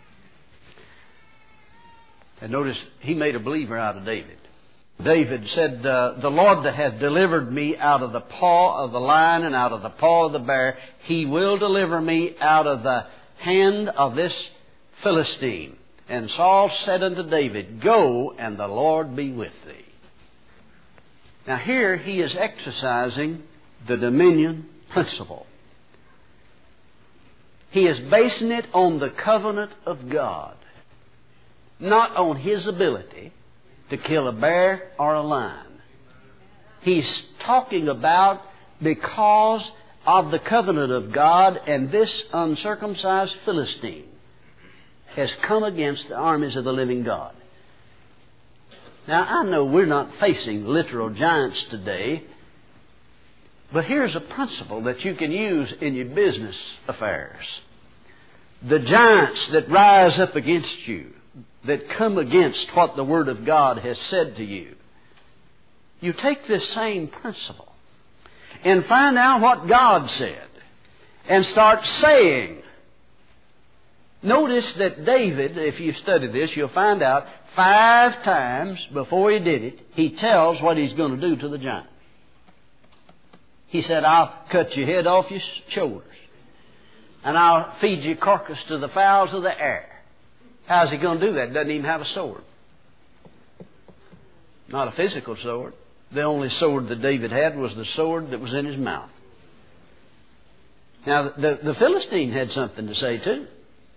And notice, he made a believer out of David. David said, uh, the Lord that hath delivered me out of the paw of the lion and out of the paw of the bear, he will deliver me out of the hand of this Philistine. And Saul said unto David, go, and the Lord be with thee. Now here he is exercising the dominion principle. He is basing it on the covenant of God, not on his ability to kill a bear or a lion. He's talking about because of the covenant of God, and this uncircumcised Philistine has come against the armies of the living God. Now, I know we're not facing literal giants today, but here's a principle that you can use in your business affairs. The giants that rise up against you, that come against what the Word of God has said to you, you take this same principle and find out what God said and start saying. Notice that David, if you study this, you'll find out five times before he did it, he tells what he's going to do to the giant. He said, I'll cut your head off your shoulders, and I'll feed your carcass to the fowls of the air. How's he going to do that? Doesn't even have a sword. Not a physical sword. The only sword that David had was the sword that was in his mouth. Now, the, the Philistine had something to say too.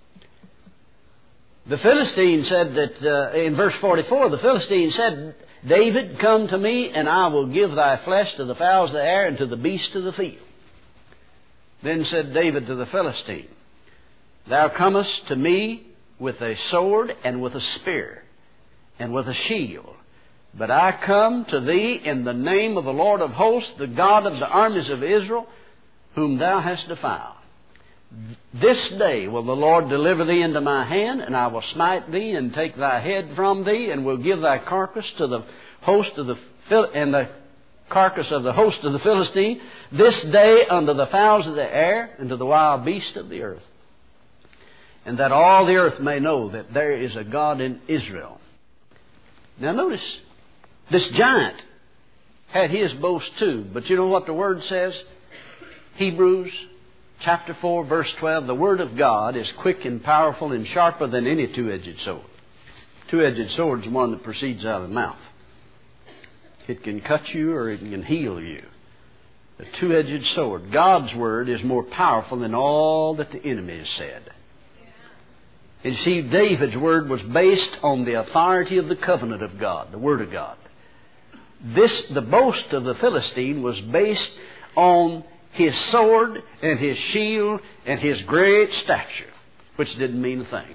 The Philistine said that, uh, in verse forty-four, the Philistine said, David, come to me, and I will give thy flesh to the fowls of the air and to the beasts of the field. Then said David to the Philistine, thou comest to me with a sword and with a spear and with a shield. But I come to thee in the name of the Lord of hosts, the God of the armies of Israel, whom thou hast defiled. This day will the Lord deliver thee into my hand, and I will smite thee and take thy head from thee, and will give thy carcass to the host of the Phil- and the carcass of the host of the Philistine this day unto the fowls of the air and to the wild beasts of the earth. And that all the earth may know that there is a God in Israel. Now notice, this giant had his boast too. But you know what the Word says? Hebrews chapter four, verse twelve, the Word of God is quick and powerful and sharper than any two-edged sword. Two-edged sword is one that proceeds out of the mouth. It can cut you or it can heal you. The two-edged sword. God's Word is more powerful than all that the enemy has said. And you see, David's word was based on the authority of the covenant of God, the Word of God. This, the boast of the Philistine, was based on his sword and his shield and his great stature, which didn't mean a thing.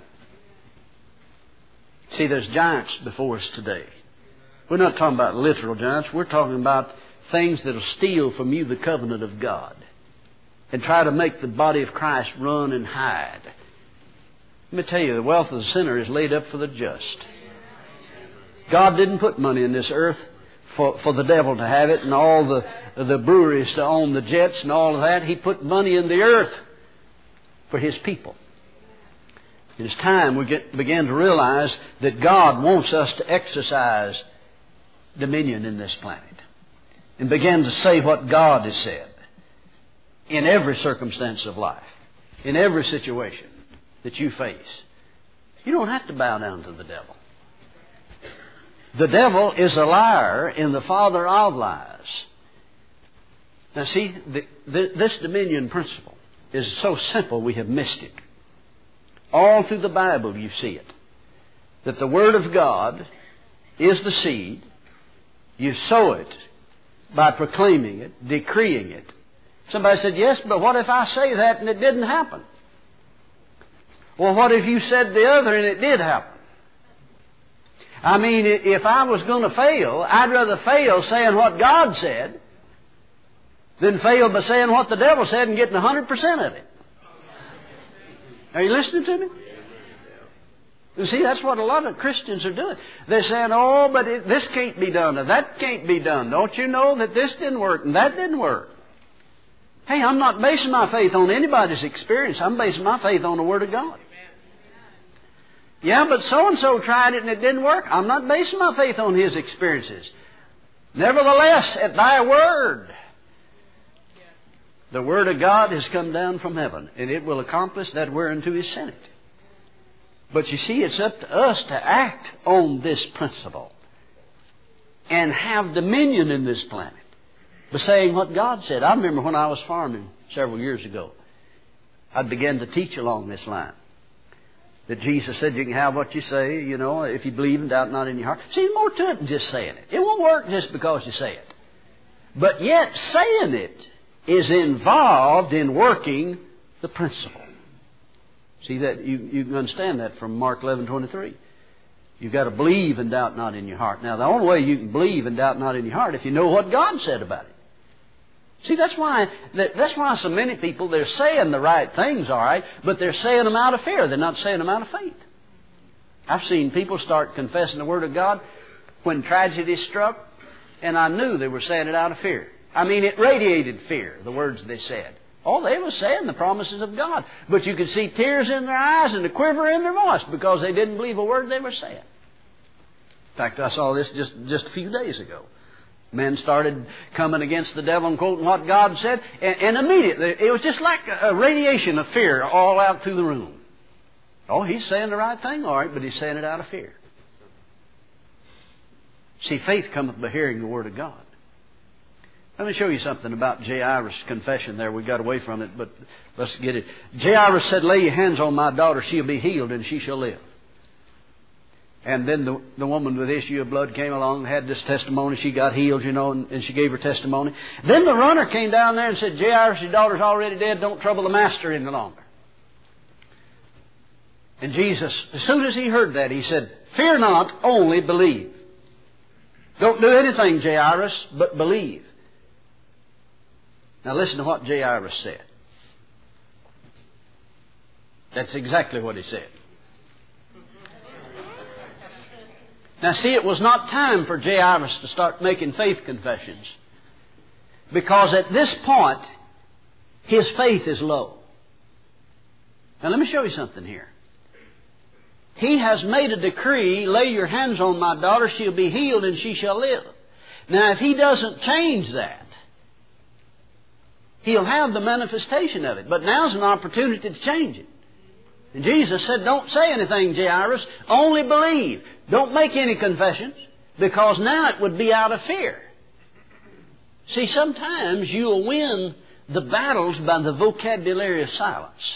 See, there's giants before us today. We're not talking about literal giants. We're talking about things that will steal from you the covenant of God and try to make the body of Christ run and hide. Let me tell you, the wealth of the sinner is laid up for the just. God didn't put money in this earth for, for the devil to have it and all the, the breweries to own the jets and all of that. He put money in the earth for His people. It's time we get, begin to realize that God wants us to exercise dominion in this planet and begin to say what God has said in every circumstance of life, in every situation that you face. You don't have to bow down to the devil. The devil is a liar and the father of lies. Now see, the, the, this dominion principle is so simple we have missed it. All through the Bible you see it. That the Word of God is the seed. You sow it by proclaiming it, decreeing it, Somebody said, yes, but what if I say that and it didn't happen? Well, what if you said the other and it did happen? I mean, if I was going to fail, I'd rather fail saying what God said than fail by saying what the devil said and getting one hundred percent of it. Are you listening to me? You see, that's what a lot of Christians are doing. They're saying, oh, but it, this can't be done, or that can't be done. Don't you know that this didn't work and that didn't work? Hey, I'm not basing my faith on anybody's experience. I'm basing my faith on the Word of God. Yeah, but so-and-so tried it and it didn't work. I'm not basing my faith on his experiences. Nevertheless, at thy word, the Word of God has come down from heaven, and it will accomplish that whereunto He sent it. But you see, it's up to us to act on this principle and have dominion in this planet by saying what God said. I remember when I was farming several years ago, I began to teach along this line. That Jesus said you can have what you say, you know, if you believe and doubt not in your heart. See, more to it than just saying it. It won't work just because you say it. But yet, saying it is involved in working the principle. See that you, you can understand that from Mark eleven twenty-three. You've got to believe and doubt not in your heart. Now, the only way you can believe and doubt not in your heart if you know what God said about it. See, that's why that's why so many people, they're saying the right things, all right, but they're saying them out of fear. They're not saying them out of faith. I've seen people start confessing the Word of God when tragedy struck, and I knew they were saying it out of fear. I mean, it radiated fear, the words they said. Oh, they were saying the promises of God. But you could see tears in their eyes and a quiver in their voice because they didn't believe a word they were saying. In fact, I saw this just, just a few days ago. Men started coming against the devil and quoting what God said, and, and immediately, it was just like a, a radiation of fear all out through the room. Oh, he's saying the right thing, all right, but he's saying it out of fear. See, faith cometh by hearing the Word of God. Let me show you something about Jairus' confession there. We got away from it, but let's get it. Jairus said, lay your hands on my daughter, she'll be healed and she shall live. And then the, the woman with the issue of blood came along and had this testimony. She got healed, you know, and, and she gave her testimony. Then the runner came down there and said, Jairus, your daughter's already dead. Don't trouble the master any longer. And Jesus, as soon as he heard that, he said, fear not, only believe. Don't do anything, Jairus, but believe. Now listen to what Jairus said. That's exactly what he said. Now see, it was not time for Jairus to start making faith confessions, because at this point, his faith is low. Now let me show you something here. He has made a decree, lay your hands on my daughter, she'll be healed and she shall live. Now if he doesn't change that, he'll have the manifestation of it. But now's an opportunity to change it. And Jesus said, don't say anything, Jairus, only believe. Don't make any confessions, because now it would be out of fear. See, sometimes you'll win the battles by the vocabulary of silence.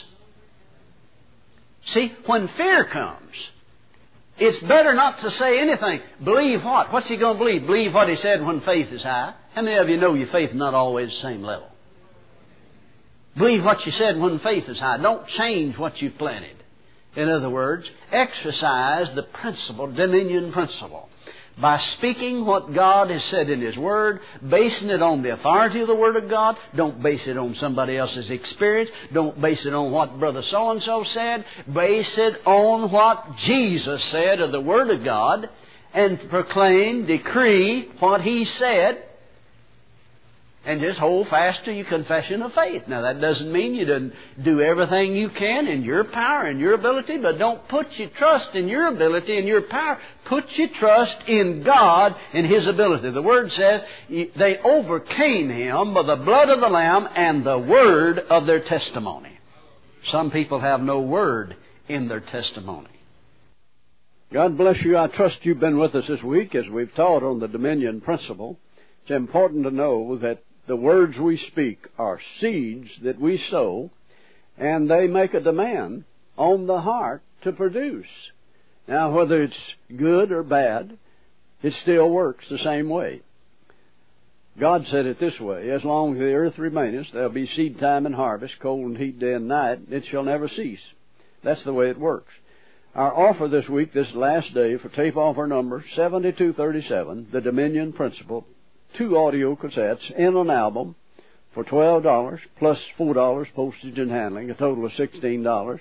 See, when fear comes, it's better not to say anything. Believe what? What's he going to believe? Believe what he said when faith is high. How many of you know your faith is not always the same level? Believe what you said when faith is high. Don't change what you've planted. In other words, exercise the principle, dominion principle, by speaking what God has said in His Word, basing it on the authority of the Word of God. Don't base it on somebody else's experience. Don't base it on what Brother so-and-so said. Base it on what Jesus said of the Word of God, and proclaim, decree what He said, and just hold fast to your confession of faith. Now, that doesn't mean you don't do everything you can in your power and your ability, but don't put your trust in your ability and your power. Put your trust in God and His ability. The Word says they overcame Him by the blood of the Lamb and the word of their testimony. Some people have no word in their testimony. God bless you. I trust you've been with us this week as we've taught on the dominion principle. It's important to know that the words we speak are seeds that we sow, and they make a demand on the heart to produce. Now, whether it's good or bad, it still works the same way. God said it this way, as long as the earth remaineth, there'll be seed time and harvest, cold and heat day and night, it shall never cease. That's the way it works. Our offer this week, this last day, for tape offer number seventy-two thirty-seven, the Dominion Principle, two audio cassettes in an album for twelve dollars, plus four dollars postage and handling, a total of sixteen dollars.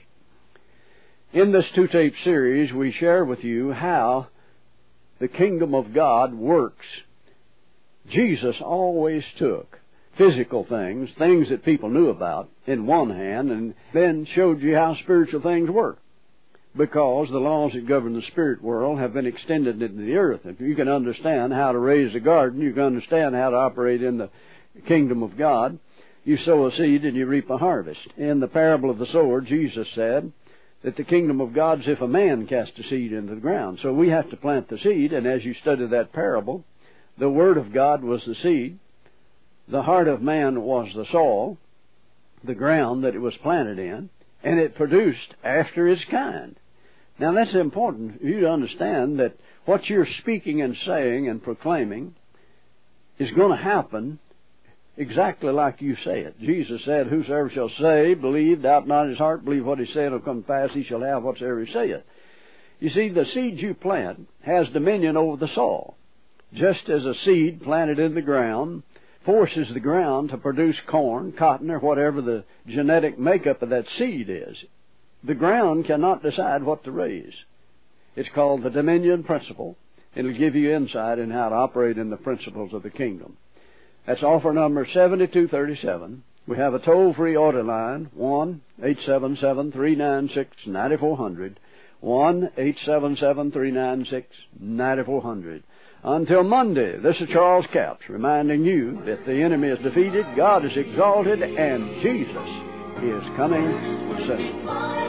In this two-tape series, we share with you how the kingdom of God works. Jesus always took physical things, things that people knew about, in one hand, and then showed you how spiritual things work. Because the laws that govern the spirit world have been extended into the earth. If you can understand how to raise a garden, you can understand how to operate in the kingdom of God. You sow a seed and you reap a harvest. In the parable of the sower, Jesus said that the kingdom of God is if a man cast a seed into the ground. So we have to plant the seed, and as you study that parable, the Word of God was the seed, the heart of man was the soil, the ground that it was planted in, and it produced after its kind. Now that's important for you to understand that what you're speaking and saying and proclaiming is going to happen exactly like you say it. Jesus said, whosoever shall say, believe, doubt not in his heart, believe what he said will come to pass, he shall have whatsoever he saith. You see, the seed you plant has dominion over the soil. Just as a seed planted in the ground forces the ground to produce corn, cotton, or whatever the genetic makeup of that seed is. The ground cannot decide what to raise. It's called the Dominion Principle. It'll give you insight in how to operate in the principles of the kingdom. That's offer number seventy-two thirty-seven. We have a toll-free order line, one eight seven seven, three nine six, nine four zero zero, one eight seven seven, three nine six, nine four zero zero. Until Monday, this is Charles Capps reminding you that the enemy is defeated, God is exalted, and Jesus is coming soon.